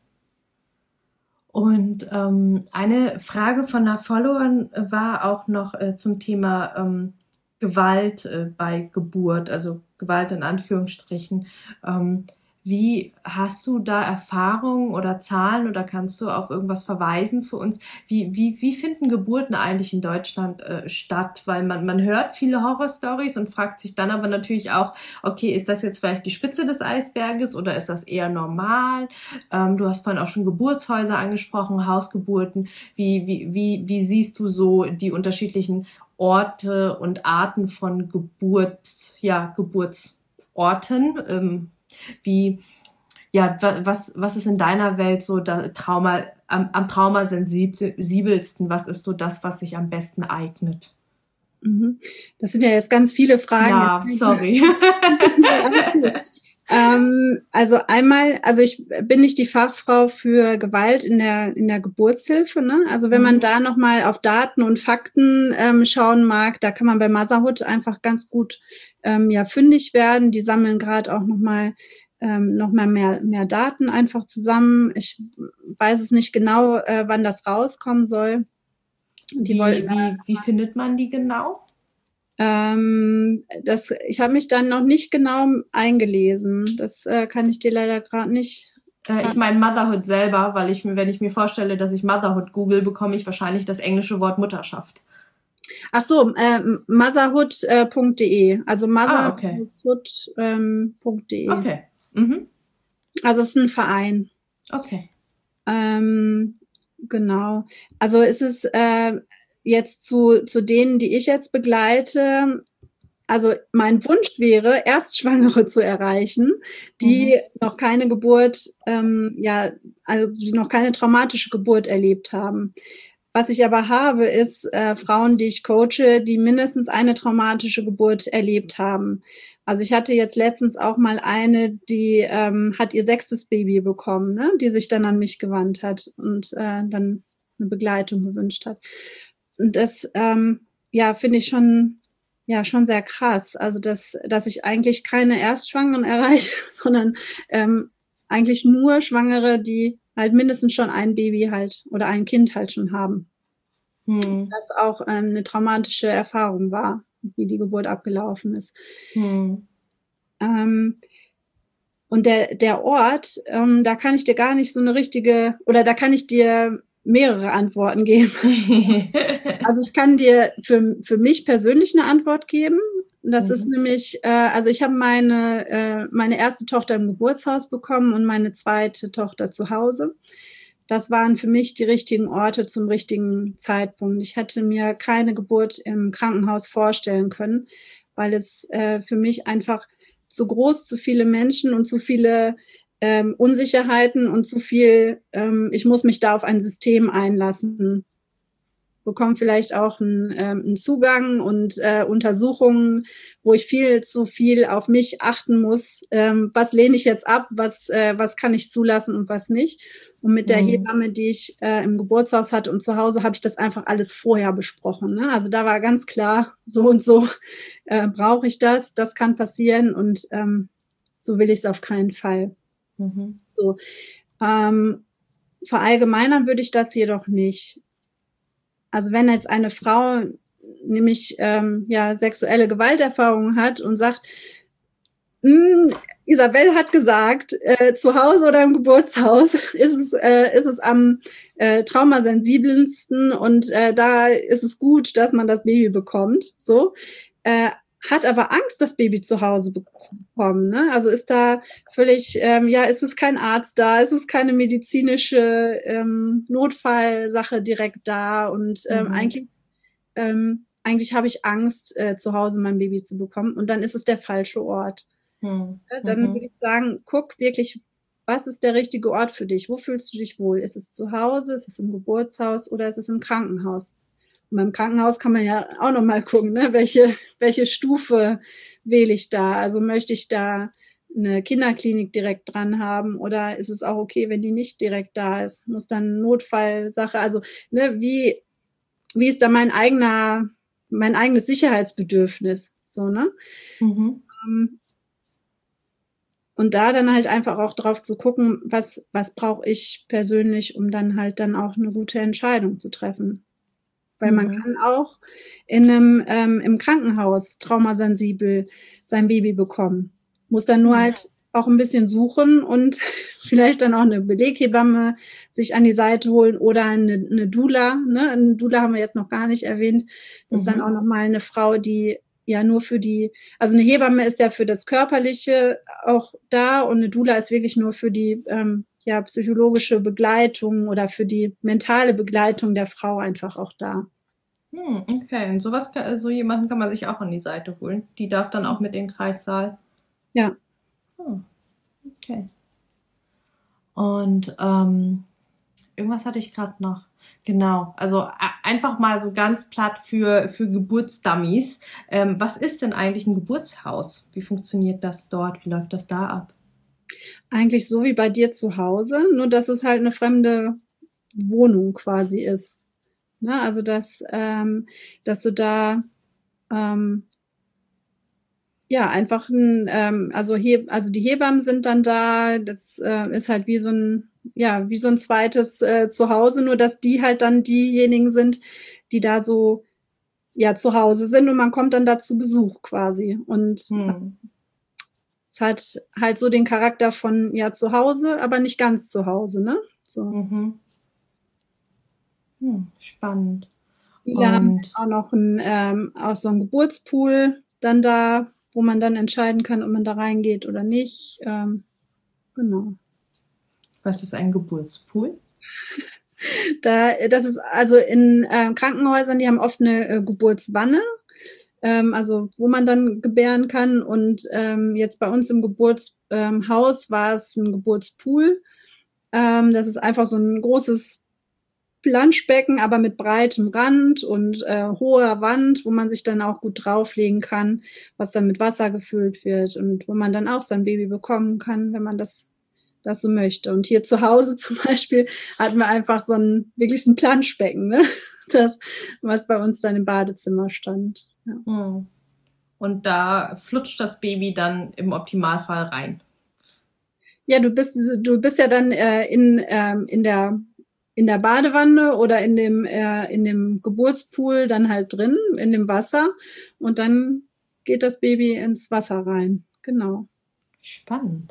Und ähm, eine Frage von einer Followerin war auch noch äh, zum Thema ähm, Gewalt äh, bei Geburt, also Gewalt in Anführungsstrichen. Ähm, wie hast du da Erfahrungen oder Zahlen oder kannst du auf irgendwas verweisen für uns? Wie, wie, wie finden Geburten eigentlich in Deutschland äh, statt? Weil man, man hört viele Horrorstories und fragt sich dann aber natürlich auch, okay, ist das jetzt vielleicht die Spitze des Eisberges oder ist das eher normal? Ähm, du hast vorhin auch schon Geburtshäuser angesprochen, Hausgeburten. Wie, wie, wie, wie siehst du so die unterschiedlichen Orte und Arten von Geburt, ja, Geburtsorten? Ähm, wie, ja, was, was ist in deiner Welt so da Trauma, am, am traumasensibelsten? Was ist so das, was sich am besten eignet? Mhm. Das sind ja jetzt ganz viele Fragen. Ja, sorry. Alles gut. Ähm, also einmal, also ich bin nicht die Fachfrau für Gewalt in der in der Geburtshilfe. Ne? Also wenn man Mhm. da noch mal auf Daten und Fakten ähm, schauen mag, da kann man bei Motherhood einfach ganz gut ähm, ja fündig werden. Die sammeln gerade auch noch mal ähm, noch mal mehr mehr Daten einfach zusammen. Ich weiß es nicht genau, äh, wann das rauskommen soll. Die Wie, wollten, wie, wie findet man die genau? Ähm, das, ich habe mich dann noch nicht genau eingelesen. Das äh, kann ich dir leider gerade nicht. Äh, ich meine Motherhood selber, weil ich mir, wenn ich mir vorstelle, dass ich Motherhood google, bekomme ich wahrscheinlich das englische Wort Mutterschaft. Ach so, äh, motherhood punkt de, also Ah, okay. motherhood punkt de. Okay. Mhm. Also es ist ein Verein. Okay. Ähm, genau. Also ist es äh, jetzt zu, zu denen, die ich jetzt begleite, also mein Wunsch wäre, Erstschwangere zu erreichen, die mhm. noch keine Geburt, ähm, ja, also die noch keine traumatische Geburt erlebt haben. Was ich aber habe, ist äh, Frauen, die ich coache, die mindestens eine traumatische Geburt erlebt haben. Also ich hatte jetzt letztens auch mal eine, die ähm, hat ihr sechstes Baby bekommen, ne? Die sich dann an mich gewandt hat und äh, dann eine Begleitung gewünscht hat. Und das, ähm, ja, finde ich schon, ja, schon sehr krass. Also dass, dass ich eigentlich keine Erstschwangeren erreiche, sondern ähm, eigentlich nur Schwangere, die halt mindestens schon ein Baby halt oder ein Kind halt schon haben. Hm. Das auch ähm, eine traumatische Erfahrung war, wie die Geburt abgelaufen ist. Hm. Ähm, und der, der Ort, ähm, da kann ich dir gar nicht so eine richtige, oder da kann ich dir mehrere Antworten geben. Also ich kann dir für, für mich persönlich eine Antwort geben. Das mhm. ist nämlich, äh, also ich habe meine, äh, meine erste Tochter im Geburtshaus bekommen und meine zweite Tochter zu Hause. Das waren für mich die richtigen Orte zum richtigen Zeitpunkt. Ich hätte mir keine Geburt im Krankenhaus vorstellen können, weil es äh, für mich einfach zu groß, zu viele Menschen und zu viele ähm, Unsicherheiten und zu viel, ähm, ich muss mich da auf ein System einlassen. Bekomme vielleicht auch einen, ähm, einen Zugang und äh, Untersuchungen, wo ich viel zu viel auf mich achten muss. Ähm, was lehne ich jetzt ab? Was, äh, was kann ich zulassen und was nicht? Und mit der mhm. Hebamme, die ich äh, im Geburtshaus hatte und zu Hause, habe ich das einfach alles vorher besprochen. Ne? Also da war ganz klar, so und so äh, brauche ich das, das kann passieren und ähm, so will ich es auf keinen Fall. Mhm. So, ähm, verallgemeinern würde ich das jedoch nicht. Also wenn jetzt eine Frau nämlich ähm, ja sexuelle Gewalterfahrungen hat und sagt, Isabel hat gesagt, äh, zu Hause oder im Geburtshaus ist es, äh, ist es am äh, traumasensibelsten und äh, da ist es gut, dass man das Baby bekommt. So, äh, hat aber Angst, das Baby zu Hause be- zu bekommen. Ne? Also ist da völlig, ähm, ja, ist es kein Arzt da, ist es keine medizinische ähm, Notfallsache direkt da und ähm, mhm. eigentlich, ähm, eigentlich habe ich Angst, äh, zu Hause mein Baby zu bekommen und dann ist es der falsche Ort. Mhm. Ja, dann mhm. würde ich sagen, guck wirklich, was ist der richtige Ort für dich? Wo fühlst du dich wohl? Ist es zu Hause, ist es im Geburtshaus oder ist es im Krankenhaus? Und beim Krankenhaus kann man ja auch noch mal gucken, ne? welche, welche Stufe wähle ich da? Also möchte ich da eine Kinderklinik direkt dran haben oder ist es auch okay, wenn die nicht direkt da ist? Muss dann eine Notfallsache, also ne, wie, wie ist da mein eigener, mein eigenes Sicherheitsbedürfnis? So, ne? Mhm. Um, Und da dann halt einfach auch drauf zu gucken, was, was brauche ich persönlich, um dann halt dann auch eine gute Entscheidung zu treffen. Weil mhm. man kann auch in einem, ähm, im Krankenhaus traumasensibel sein Baby bekommen. Muss dann nur mhm. halt auch ein bisschen suchen und vielleicht dann auch eine Beleghebamme sich an die Seite holen oder eine, eine Doula. Ne? Eine Doula haben wir jetzt noch gar nicht erwähnt. Das mhm. ist dann auch nochmal eine Frau, die ja nur für die, also eine Hebamme ist ja für das Körperliche auch da und eine Doula ist wirklich nur für die ähm, ja, psychologische Begleitung oder für die mentale Begleitung der Frau einfach auch da. Hm, okay, und sowas, so jemanden kann man sich auch an die Seite holen. Die darf dann auch mit in den Kreissaal. Ja. Hm, okay. Und ähm, irgendwas hatte ich gerade noch. Genau, also einfach mal so ganz platt für für Geburtsdummies. Ähm, was ist denn eigentlich ein Geburtshaus? Wie funktioniert das dort? Wie läuft das da ab? Eigentlich so wie bei dir zu Hause, nur dass es halt eine fremde Wohnung quasi ist. Ne? Also dass ähm, dass du da ähm, ja einfach ein ähm, also He also die Hebammen sind dann da. Das äh, ist halt wie so ein ja, wie so ein zweites äh, Zuhause, nur dass die halt dann diejenigen sind, die da so ja zu Hause sind und man kommt dann da zu Besuch quasi. Und hm. es hat halt so den Charakter von ja zu Hause, aber nicht ganz zu Hause, ne? So. Mhm. Hm, spannend. Viele und haben auch noch ein, ähm, auch so einen Geburtspool dann da, wo man dann entscheiden kann, ob man da reingeht oder nicht. Ähm, genau. Was ist ein Geburtspool? Da, das ist also in äh, Krankenhäusern, die haben oft eine äh, Geburtswanne, ähm, also wo man dann gebären kann. Und ähm, jetzt bei uns im Geburtshaus ähm, war es ein Geburtspool. Ähm, das ist einfach so ein großes Planschbecken, aber mit breitem Rand und äh, hoher Wand, wo man sich dann auch gut drauflegen kann, was dann mit Wasser gefüllt wird und wo man dann auch sein Baby bekommen kann, wenn man das das so möchte. Und hier zu Hause zum Beispiel hatten wir einfach so ein, wirklich so ein Planschbecken, ne? Das, was bei uns dann im Badezimmer stand. Ja. Hm. Und da flutscht das Baby dann im Optimalfall rein. Ja, du bist, du bist ja dann äh, in, ähm, in der, in der Badewanne oder in dem, äh, in dem Geburtspool dann halt drin, in dem Wasser. Und dann geht das Baby ins Wasser rein. Genau. Spannend.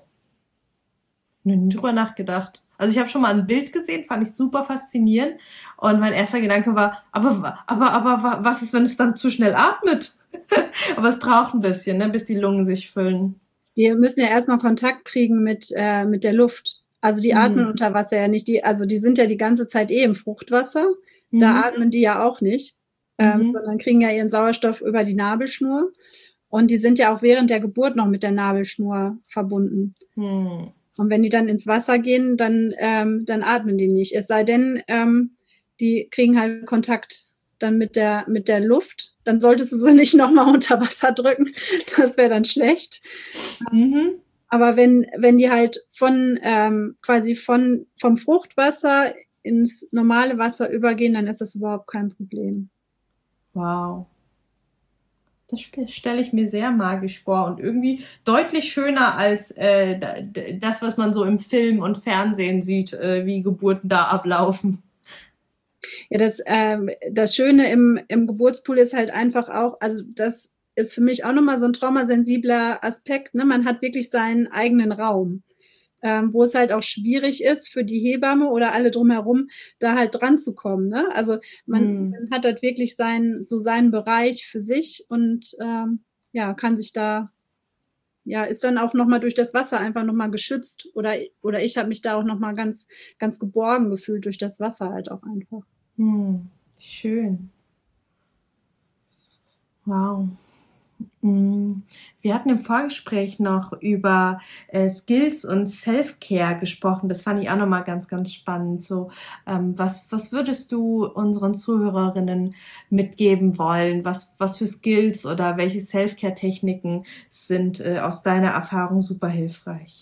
Nie drüber nachgedacht. Also ich habe schon mal ein Bild gesehen, fand ich super faszinierend. Und mein erster Gedanke war, aber, aber, aber was ist, wenn es dann zu schnell atmet? Aber es braucht ein bisschen, ne, bis die Lungen sich füllen. Die müssen ja erstmal Kontakt kriegen mit, äh, mit der Luft. Also die atmen mhm. unter Wasser ja nicht. Die, also die sind ja die ganze Zeit eh im Fruchtwasser. Mhm. Da atmen die ja auch nicht, ähm, mhm. sondern kriegen ja ihren Sauerstoff über die Nabelschnur. Und die sind ja auch während der Geburt noch mit der Nabelschnur verbunden. Mhm. Und wenn die dann ins Wasser gehen, dann, ähm, dann atmen die nicht. Es sei denn, ähm, die kriegen halt Kontakt dann mit der, mit der Luft. Dann solltest du sie nicht nochmal unter Wasser drücken. Das wäre dann schlecht. Mhm. Aber wenn, wenn die halt von, ähm, quasi von, vom Fruchtwasser ins normale Wasser übergehen, dann ist das überhaupt kein Problem. Wow. Das stelle ich mir sehr magisch vor und irgendwie deutlich schöner als äh, das, was man so im Film und Fernsehen sieht, äh, wie Geburten da ablaufen. Ja, das, äh, das Schöne im, im Geburtspool ist halt einfach auch, also das ist für mich auch nochmal so ein traumasensibler Aspekt, ne? Man hat wirklich seinen eigenen Raum, ähm, wo es halt auch schwierig ist für die Hebamme oder alle drumherum, da halt dran zu kommen, ne? Also man, hm. man hat halt wirklich seinen, so seinen Bereich für sich und ähm, ja, kann sich da, ja, ist dann auch nochmal durch das Wasser einfach nochmal geschützt oder, oder ich habe mich da auch nochmal ganz, ganz geborgen gefühlt durch das Wasser halt auch einfach. Hm. Schön. Wow. Wir hatten im Vorgespräch noch über äh, Skills und Self-Care gesprochen. Das fand ich auch nochmal ganz, ganz spannend. So, ähm, was, was würdest du unseren Zuhörerinnen mitgeben wollen? Was, was für Skills oder welche Self-Care-Techniken sind äh, aus deiner Erfahrung super hilfreich?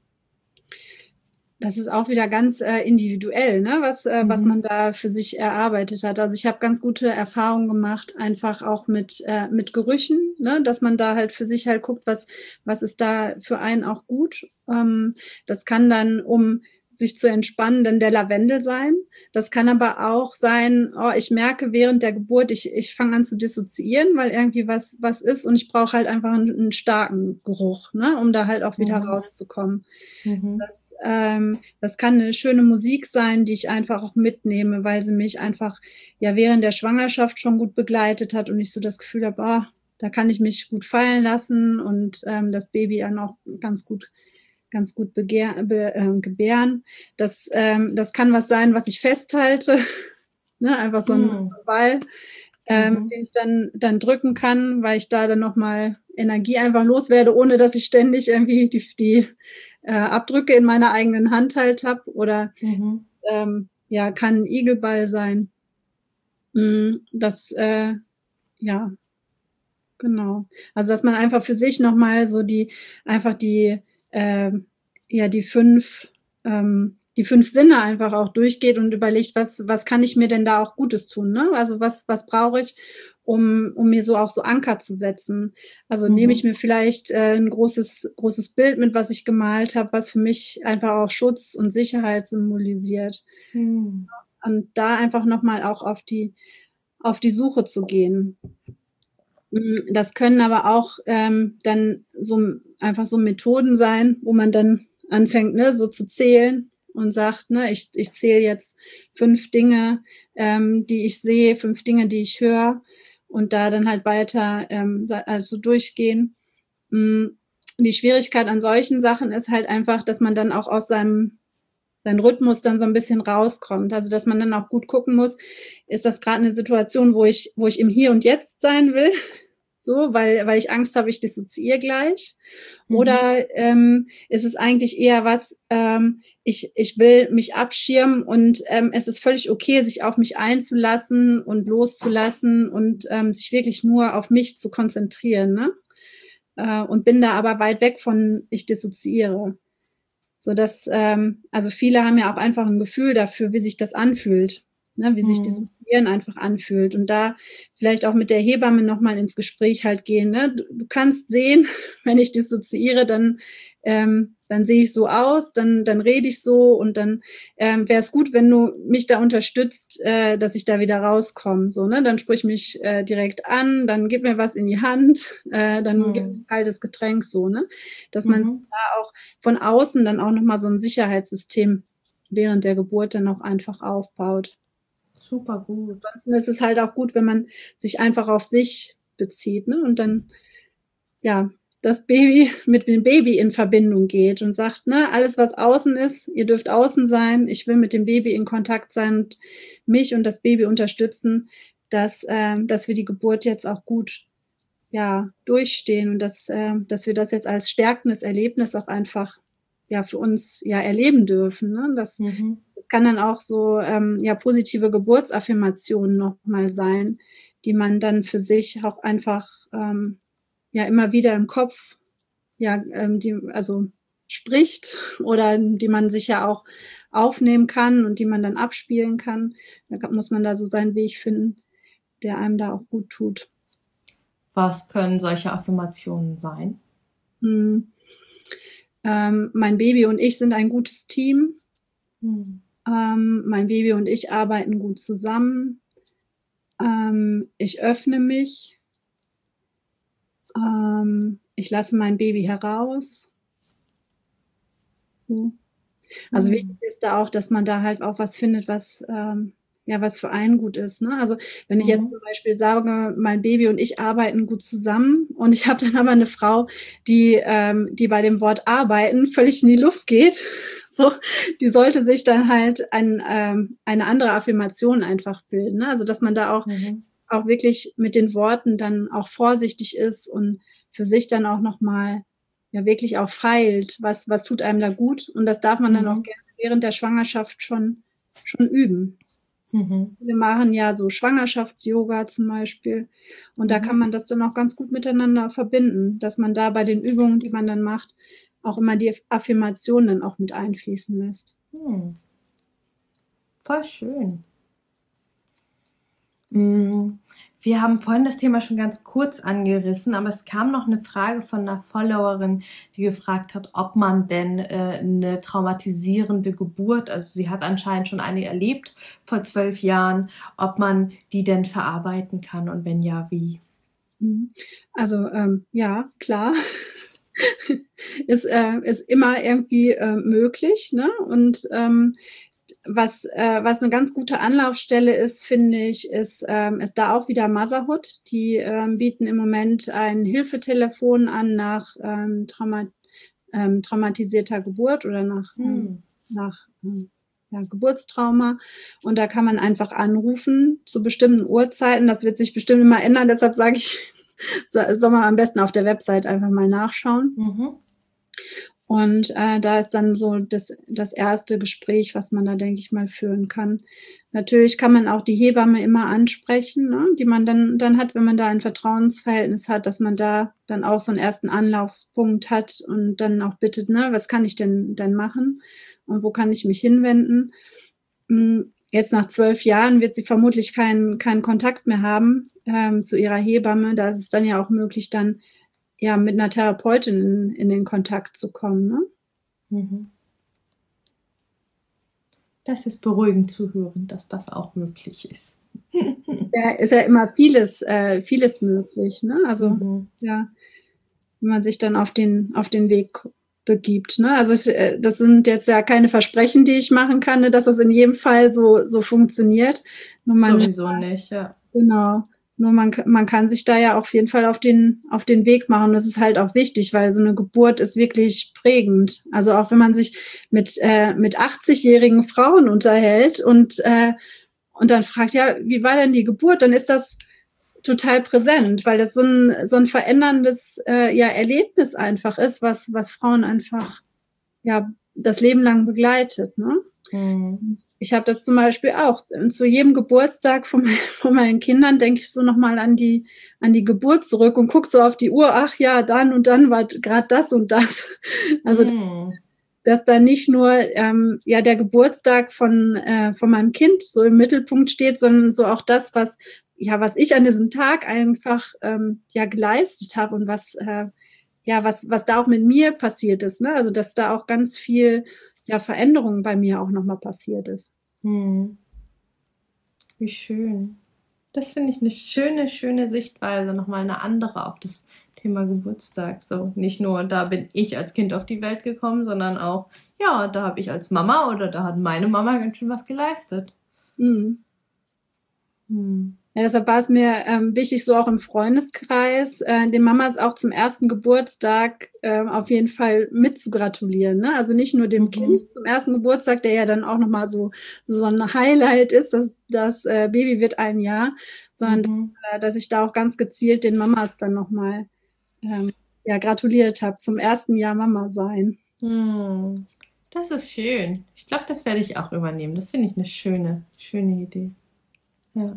Das ist auch wieder ganz äh, individuell, ne, was äh, mhm. was man da für sich erarbeitet hat. Also ich habe ganz gute Erfahrungen gemacht, einfach auch mit äh, mit Gerüchen, ne, dass man da halt für sich halt guckt, was was ist da für einen auch gut. Ähm, das kann dann, um sich zu entspannen, dann der Lavendel sein. Das kann aber auch sein, oh, ich merke während der Geburt, ich ich fange an zu dissoziieren, weil irgendwie was was ist und ich brauche halt einfach einen, einen starken Geruch, ne, um da halt auch wieder mhm. rauszukommen. Mhm. Das, ähm, das kann eine schöne Musik sein, die ich einfach auch mitnehme, weil sie mich einfach ja während der Schwangerschaft schon gut begleitet hat und ich so das Gefühl habe, oh, da kann ich mich gut fallen lassen und ähm, das Baby dann auch ganz gut ganz gut begehr, be, äh, gebären. Das, ähm, das kann was sein, was ich festhalte, ne, einfach so ein mm. Ball, ähm, mm-hmm. den ich dann, dann drücken kann, weil ich da dann nochmal Energie einfach loswerde, ohne dass ich ständig irgendwie die, die äh, Abdrücke in meiner eigenen Hand halt habe. Oder mm-hmm. ähm, ja, kann ein Igelball sein. Mm, das, äh, ja, genau. Also, dass man einfach für sich nochmal so die, einfach die Ähm, ja, die fünf, ähm, die fünf Sinne einfach auch durchgeht und überlegt, was, was kann ich mir denn da auch Gutes tun, ne? Also was, was brauche ich, um, um mir so auch so Anker zu setzen? Also mhm. nehme ich mir vielleicht äh, ein großes, großes Bild mit, was ich gemalt habe, was für mich einfach auch Schutz und Sicherheit symbolisiert. Mhm. Und da einfach nochmal auch auf die, auf die Suche zu gehen. Das können aber auch ähm, dann so einfach so Methoden sein, wo man dann anfängt, ne, so zu zählen und sagt, ne, ich, ich zähle jetzt fünf Dinge, ähm, die ich sehe, fünf Dinge, die ich höre und da dann halt weiter ähm, also durchgehen. Die Schwierigkeit an solchen Sachen ist halt einfach, dass man dann auch aus seinem sein Rhythmus dann so ein bisschen rauskommt. Also dass man dann auch gut gucken muss, ist das gerade eine Situation, wo ich, wo ich im Hier und Jetzt sein will, so, weil, weil ich Angst habe, ich dissoziiere gleich. Mhm. Oder ähm, ist es eigentlich eher was, ähm, ich, ich will mich abschirmen und ähm, es ist völlig okay, sich auf mich einzulassen und loszulassen und ähm, sich wirklich nur auf mich zu konzentrieren, ne? Äh, und bin da aber weit weg von, ich dissoziiere. So dass, ähm, also viele haben ja auch einfach ein Gefühl dafür, wie sich das anfühlt, ne, wie mhm. sich Dissoziieren einfach anfühlt. Und da vielleicht auch mit der Hebamme nochmal ins Gespräch halt gehen. Ne? Du, du kannst sehen, wenn ich dissoziiere, dann, ähm, dann sehe ich so aus, dann, dann rede ich so und dann ähm, wäre es gut, wenn du mich da unterstützt, äh, dass ich da wieder rauskomme. So, ne? Dann sprich mich äh, direkt an, dann gib mir was in die Hand, äh, dann mhm. gib mir ein kaltes Getränk, so, ne? Dass man mhm. da auch von außen dann auch nochmal so ein Sicherheitssystem während der Geburt dann auch einfach aufbaut. Super gut. Ansonsten ist es halt auch gut, wenn man sich einfach auf sich bezieht, ne? Und dann, ja, das Baby mit dem Baby in Verbindung geht und sagt, ne, alles was außen ist, ihr dürft außen sein, ich will mit dem Baby in Kontakt sein und mich und das Baby unterstützen, dass, äh, dass wir die Geburt jetzt auch gut, ja, durchstehen und dass, äh, dass wir das jetzt als stärkendes Erlebnis auch einfach, ja, für uns, ja, erleben dürfen, ne? Das, mhm. das kann dann auch so, ähm, ja, positive Geburtsaffirmationen nochmal sein, die man dann für sich auch einfach, ähm, ja immer wieder im Kopf, ja, ähm, die, also spricht oder die man sich ja auch aufnehmen kann und die man dann abspielen kann. Da muss man da so seinen Weg finden, der einem da auch gut tut. Was können solche Affirmationen sein? Hm. Ähm, mein Baby und ich sind ein gutes Team. Hm. Ähm, mein Baby und ich arbeiten gut zusammen. Ähm, ich öffne mich. Ähm, ich lasse mein Baby heraus. So. Also mhm. wichtig ist da auch, dass man da halt auch was findet, was ähm, ja was für einen gut ist. Ne? Also wenn ich mhm. jetzt zum Beispiel sage, mein Baby und ich arbeiten gut zusammen und ich habe dann aber eine Frau, die ähm, die bei dem Wort arbeiten völlig in die Luft geht, so, die sollte sich dann halt ein, ähm, eine andere Affirmation einfach bilden. Ne? Also dass man da auch mhm. auch wirklich mit den Worten dann auch vorsichtig ist und für sich dann auch nochmal ja wirklich auch feilt, was, was tut einem da gut. Und das darf man mhm. dann auch gerne während der Schwangerschaft schon, schon üben. Mhm. Wir machen ja so Schwangerschafts-Yoga zum Beispiel. Und mhm. da kann man das dann auch ganz gut miteinander verbinden, dass man da bei den Übungen, die man dann macht, auch immer die Affirmationen dann auch mit einfließen lässt. Mhm. Voll schön. Wir haben vorhin das Thema schon ganz kurz angerissen, aber es kam noch eine Frage von einer Followerin, die gefragt hat, ob man denn äh, eine traumatisierende Geburt, also sie hat anscheinend schon eine erlebt vor zwölf Jahren, ob man die denn verarbeiten kann und wenn ja, wie? Also ähm, ja, klar. ist, äh, ist immer irgendwie äh, möglich, ne? Und ähm, Was, äh, was eine ganz gute Anlaufstelle ist, finde ich, ist, ähm, ist da auch wieder Motherhood. Die ähm, bieten im Moment ein Hilfetelefon an nach ähm, Trauma, ähm, traumatisierter Geburt oder nach, hm. ähm, nach ähm, ja, Geburtstrauma. Und da kann man einfach anrufen zu bestimmten Uhrzeiten. Das wird sich bestimmt immer ändern. Deshalb sage ich, soll man am besten auf der Website einfach mal nachschauen. Mhm. Und äh, da ist dann so das, das erste Gespräch, was man da, denke ich mal, führen kann. Natürlich kann man auch die Hebamme immer ansprechen, ne, die man dann, dann hat, wenn man da ein Vertrauensverhältnis hat, dass man da dann auch so einen ersten Anlaufspunkt hat und dann auch bittet, ne, was kann ich denn denn machen und wo kann ich mich hinwenden? Jetzt nach zwölf Jahren wird sie vermutlich keinen keinen Kontakt mehr haben ähm, zu ihrer Hebamme. Da ist es dann ja auch möglich, dann ja, mit einer Therapeutin in, in den Kontakt zu kommen, ne? Mhm. Das ist beruhigend zu hören, dass das auch möglich ist. Ja, ist ja immer vieles, äh, vieles möglich, ne? Also, mhm. ja, wenn man sich dann auf den, auf den Weg begibt, ne? Also, ich, das sind jetzt ja keine Versprechen, die ich machen kann, ne, dass das in jedem Fall so, so funktioniert. Nur man, Sowieso nicht, ja. Genau. Nur man, man kann sich da ja auf jeden Fall auf den, auf den Weg machen. Das ist halt auch wichtig, weil so eine Geburt ist wirklich prägend. Also auch wenn man sich mit, äh, mit achtzig-jährigen Frauen unterhält und, äh, und dann fragt, ja, wie war denn die Geburt? Dann ist das total präsent, weil das so ein, so ein veränderndes, äh, ja, Erlebnis einfach ist, was, was Frauen einfach, ja, das Leben lang begleitet, ne? Mhm. Ich habe das zum Beispiel auch. Zu jedem Geburtstag von, von meinen Kindern denke ich so nochmal an die, an die Geburt zurück und gucke so auf die Uhr, ach ja, dann und dann war gerade das und das. Also, mhm. dass da nicht nur ähm, ja der Geburtstag von, äh, von meinem Kind so im Mittelpunkt steht, sondern so auch das, was, ja, was ich an diesem Tag einfach ähm, ja geleistet habe und was, äh, ja, was, was da auch mit mir passiert ist, ne? Also, dass da auch ganz viel ja, Veränderung bei mir auch nochmal passiert ist. Hm. Wie schön. Das finde ich eine schöne, schöne Sichtweise, nochmal eine andere auf das Thema Geburtstag. So, nicht nur, da bin ich als Kind auf die Welt gekommen, sondern auch, ja, da habe ich als Mama oder da hat meine Mama ganz schön was geleistet. Mhm. Hm. Ja, deshalb war es mir ähm, wichtig, so auch im Freundeskreis, äh, den Mamas auch zum ersten Geburtstag äh, auf jeden Fall mit zu gratulieren. Ne? Also nicht nur dem mhm. Kind zum ersten Geburtstag, der ja dann auch nochmal so, so ein Highlight ist, dass das äh, Baby wird ein Jahr, sondern mhm. äh, dass ich da auch ganz gezielt den Mamas dann nochmal ähm, ja, gratuliert habe zum ersten Jahr Mama sein. Mhm. Das ist schön. Ich glaube, das werde ich auch übernehmen. Das finde ich eine schöne, schöne Idee. Ja.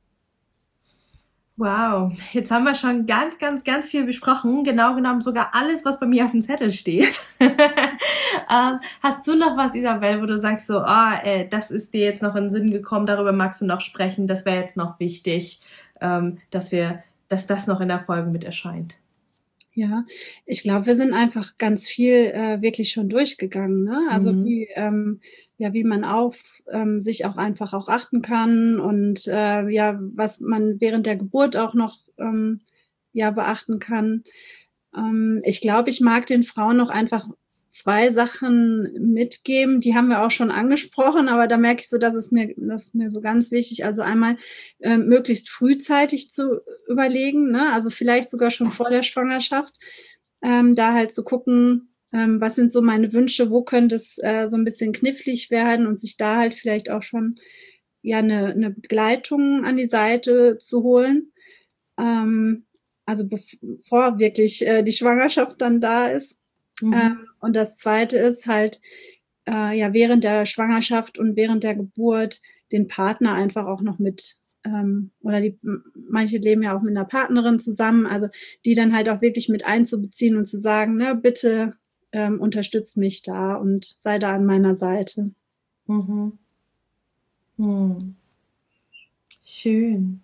Wow, jetzt haben wir schon ganz, ganz, ganz viel besprochen. Genau genommen sogar alles, was bei mir auf dem Zettel steht. ähm, hast du noch was, Isabel, wo du sagst so, ah, oh, äh, das ist dir jetzt noch in den Sinn gekommen, darüber magst du noch sprechen, das wäre jetzt noch wichtig, ähm, dass wir, dass das noch in der Folge mit erscheint? Ja, ich glaube, wir sind einfach ganz viel äh, wirklich schon durchgegangen, ne? Also mhm. wie ähm, ja, wie man auf ähm, sich auch einfach auch achten kann und äh, ja, was man während der Geburt auch noch ähm, ja beachten kann. Ähm, ich glaube, ich mag den Frauen noch einfach zwei Sachen mitgeben, die haben wir auch schon angesprochen, aber da merke ich so, dass es mir, das ist mir so ganz wichtig, also einmal äh, möglichst frühzeitig zu überlegen, ne? Also vielleicht sogar schon vor der Schwangerschaft, ähm, da halt zu gucken, ähm, was sind so meine Wünsche, wo könnte es äh, so ein bisschen knifflig werden und sich da halt vielleicht auch schon ja eine, eine Begleitung an die Seite zu holen, ähm, also bevor wirklich äh, die Schwangerschaft dann da ist. Mhm. Ähm, und das Zweite ist halt, äh, ja, während der Schwangerschaft und während der Geburt den Partner einfach auch noch mit, ähm, oder die, manche leben ja auch mit einer Partnerin zusammen, also die dann halt auch wirklich mit einzubeziehen und zu sagen, ne, bitte ähm, unterstützt mich da und sei da an meiner Seite. Mhm. Hm. Schön.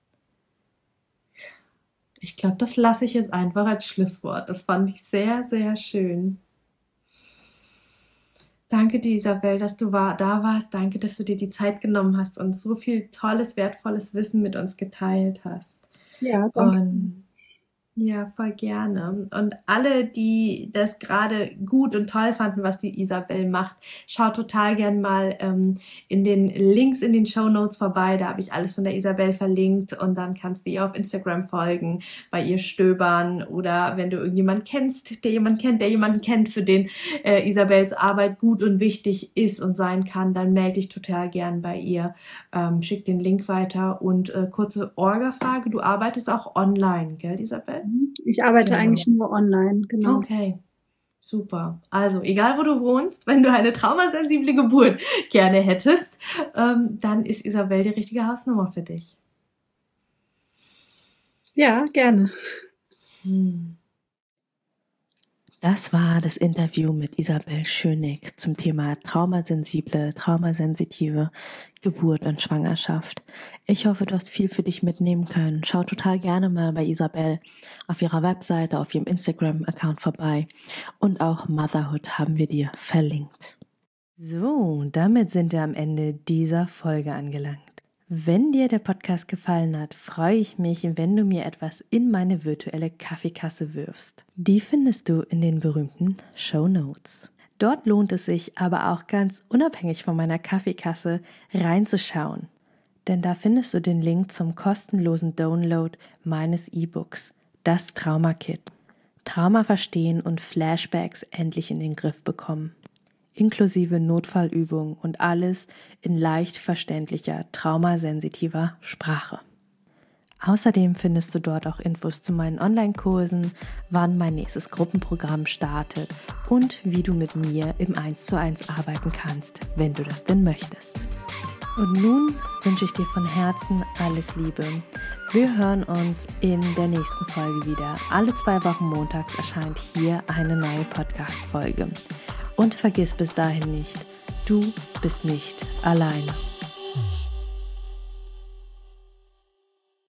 Ich glaube, das lasse ich jetzt einfach als Schlusswort. Das fand ich sehr, sehr schön. Danke dir, Isabel, dass du war, da warst. Danke, dass du dir die Zeit genommen hast und so viel tolles, wertvolles Wissen mit uns geteilt hast. Ja, danke. Und ja, voll gerne. Und alle, die das gerade gut und toll fanden, was die Isabel macht, schaut total gern mal ähm, in den Links in den Shownotes vorbei. Da habe ich alles von der Isabel verlinkt und dann kannst du ihr auf Instagram folgen, bei ihr stöbern oder wenn du irgendjemanden kennst, der jemanden kennt, der jemanden kennt, für den äh, Isabels Arbeit gut und wichtig ist und sein kann, dann melde dich total gern bei ihr. Ähm, schick den Link weiter und äh, kurze Orga-Frage, du arbeitest auch online, gell, Isabel? Ich arbeite genau. eigentlich nur online, genau. Okay, super. Also, egal wo du wohnst, wenn du eine traumasensible Geburt gerne hättest, ähm, dann ist Isabel die richtige Hausnummer für dich. Ja, gerne. Hm. Das war das Interview mit Isabel Schönig zum Thema traumasensible, traumasensitive Geburt und Schwangerschaft. Ich hoffe, du hast viel für dich mitnehmen können. Schau total gerne mal bei Isabel auf ihrer Webseite, auf ihrem Instagram-Account vorbei. Und auch Motherhood haben wir dir verlinkt. So, damit sind wir am Ende dieser Folge angelangt. Wenn dir der Podcast gefallen hat, freue ich mich, wenn du mir etwas in meine virtuelle Kaffeekasse wirfst. Die findest du in den berühmten Shownotes. Dort lohnt es sich aber auch ganz unabhängig von meiner Kaffeekasse reinzuschauen. denn da findest du den Link zum kostenlosen Download meines E-Books, das Trauma-Kit. Trauma verstehen und Flashbacks endlich in den Griff bekommen. Inklusive Notfallübungen und alles in leicht verständlicher, traumasensitiver Sprache. Außerdem findest du dort auch Infos zu meinen Online-Kursen, wann mein nächstes Gruppenprogramm startet und wie du mit mir im eins zu eins arbeiten kannst, wenn du das denn möchtest. Und nun wünsche ich dir von Herzen alles Liebe. Wir hören uns in der nächsten Folge wieder. Alle zwei Wochen montags erscheint hier eine neue Podcast-Folge. Und vergiss bis dahin nicht, du bist nicht alleine.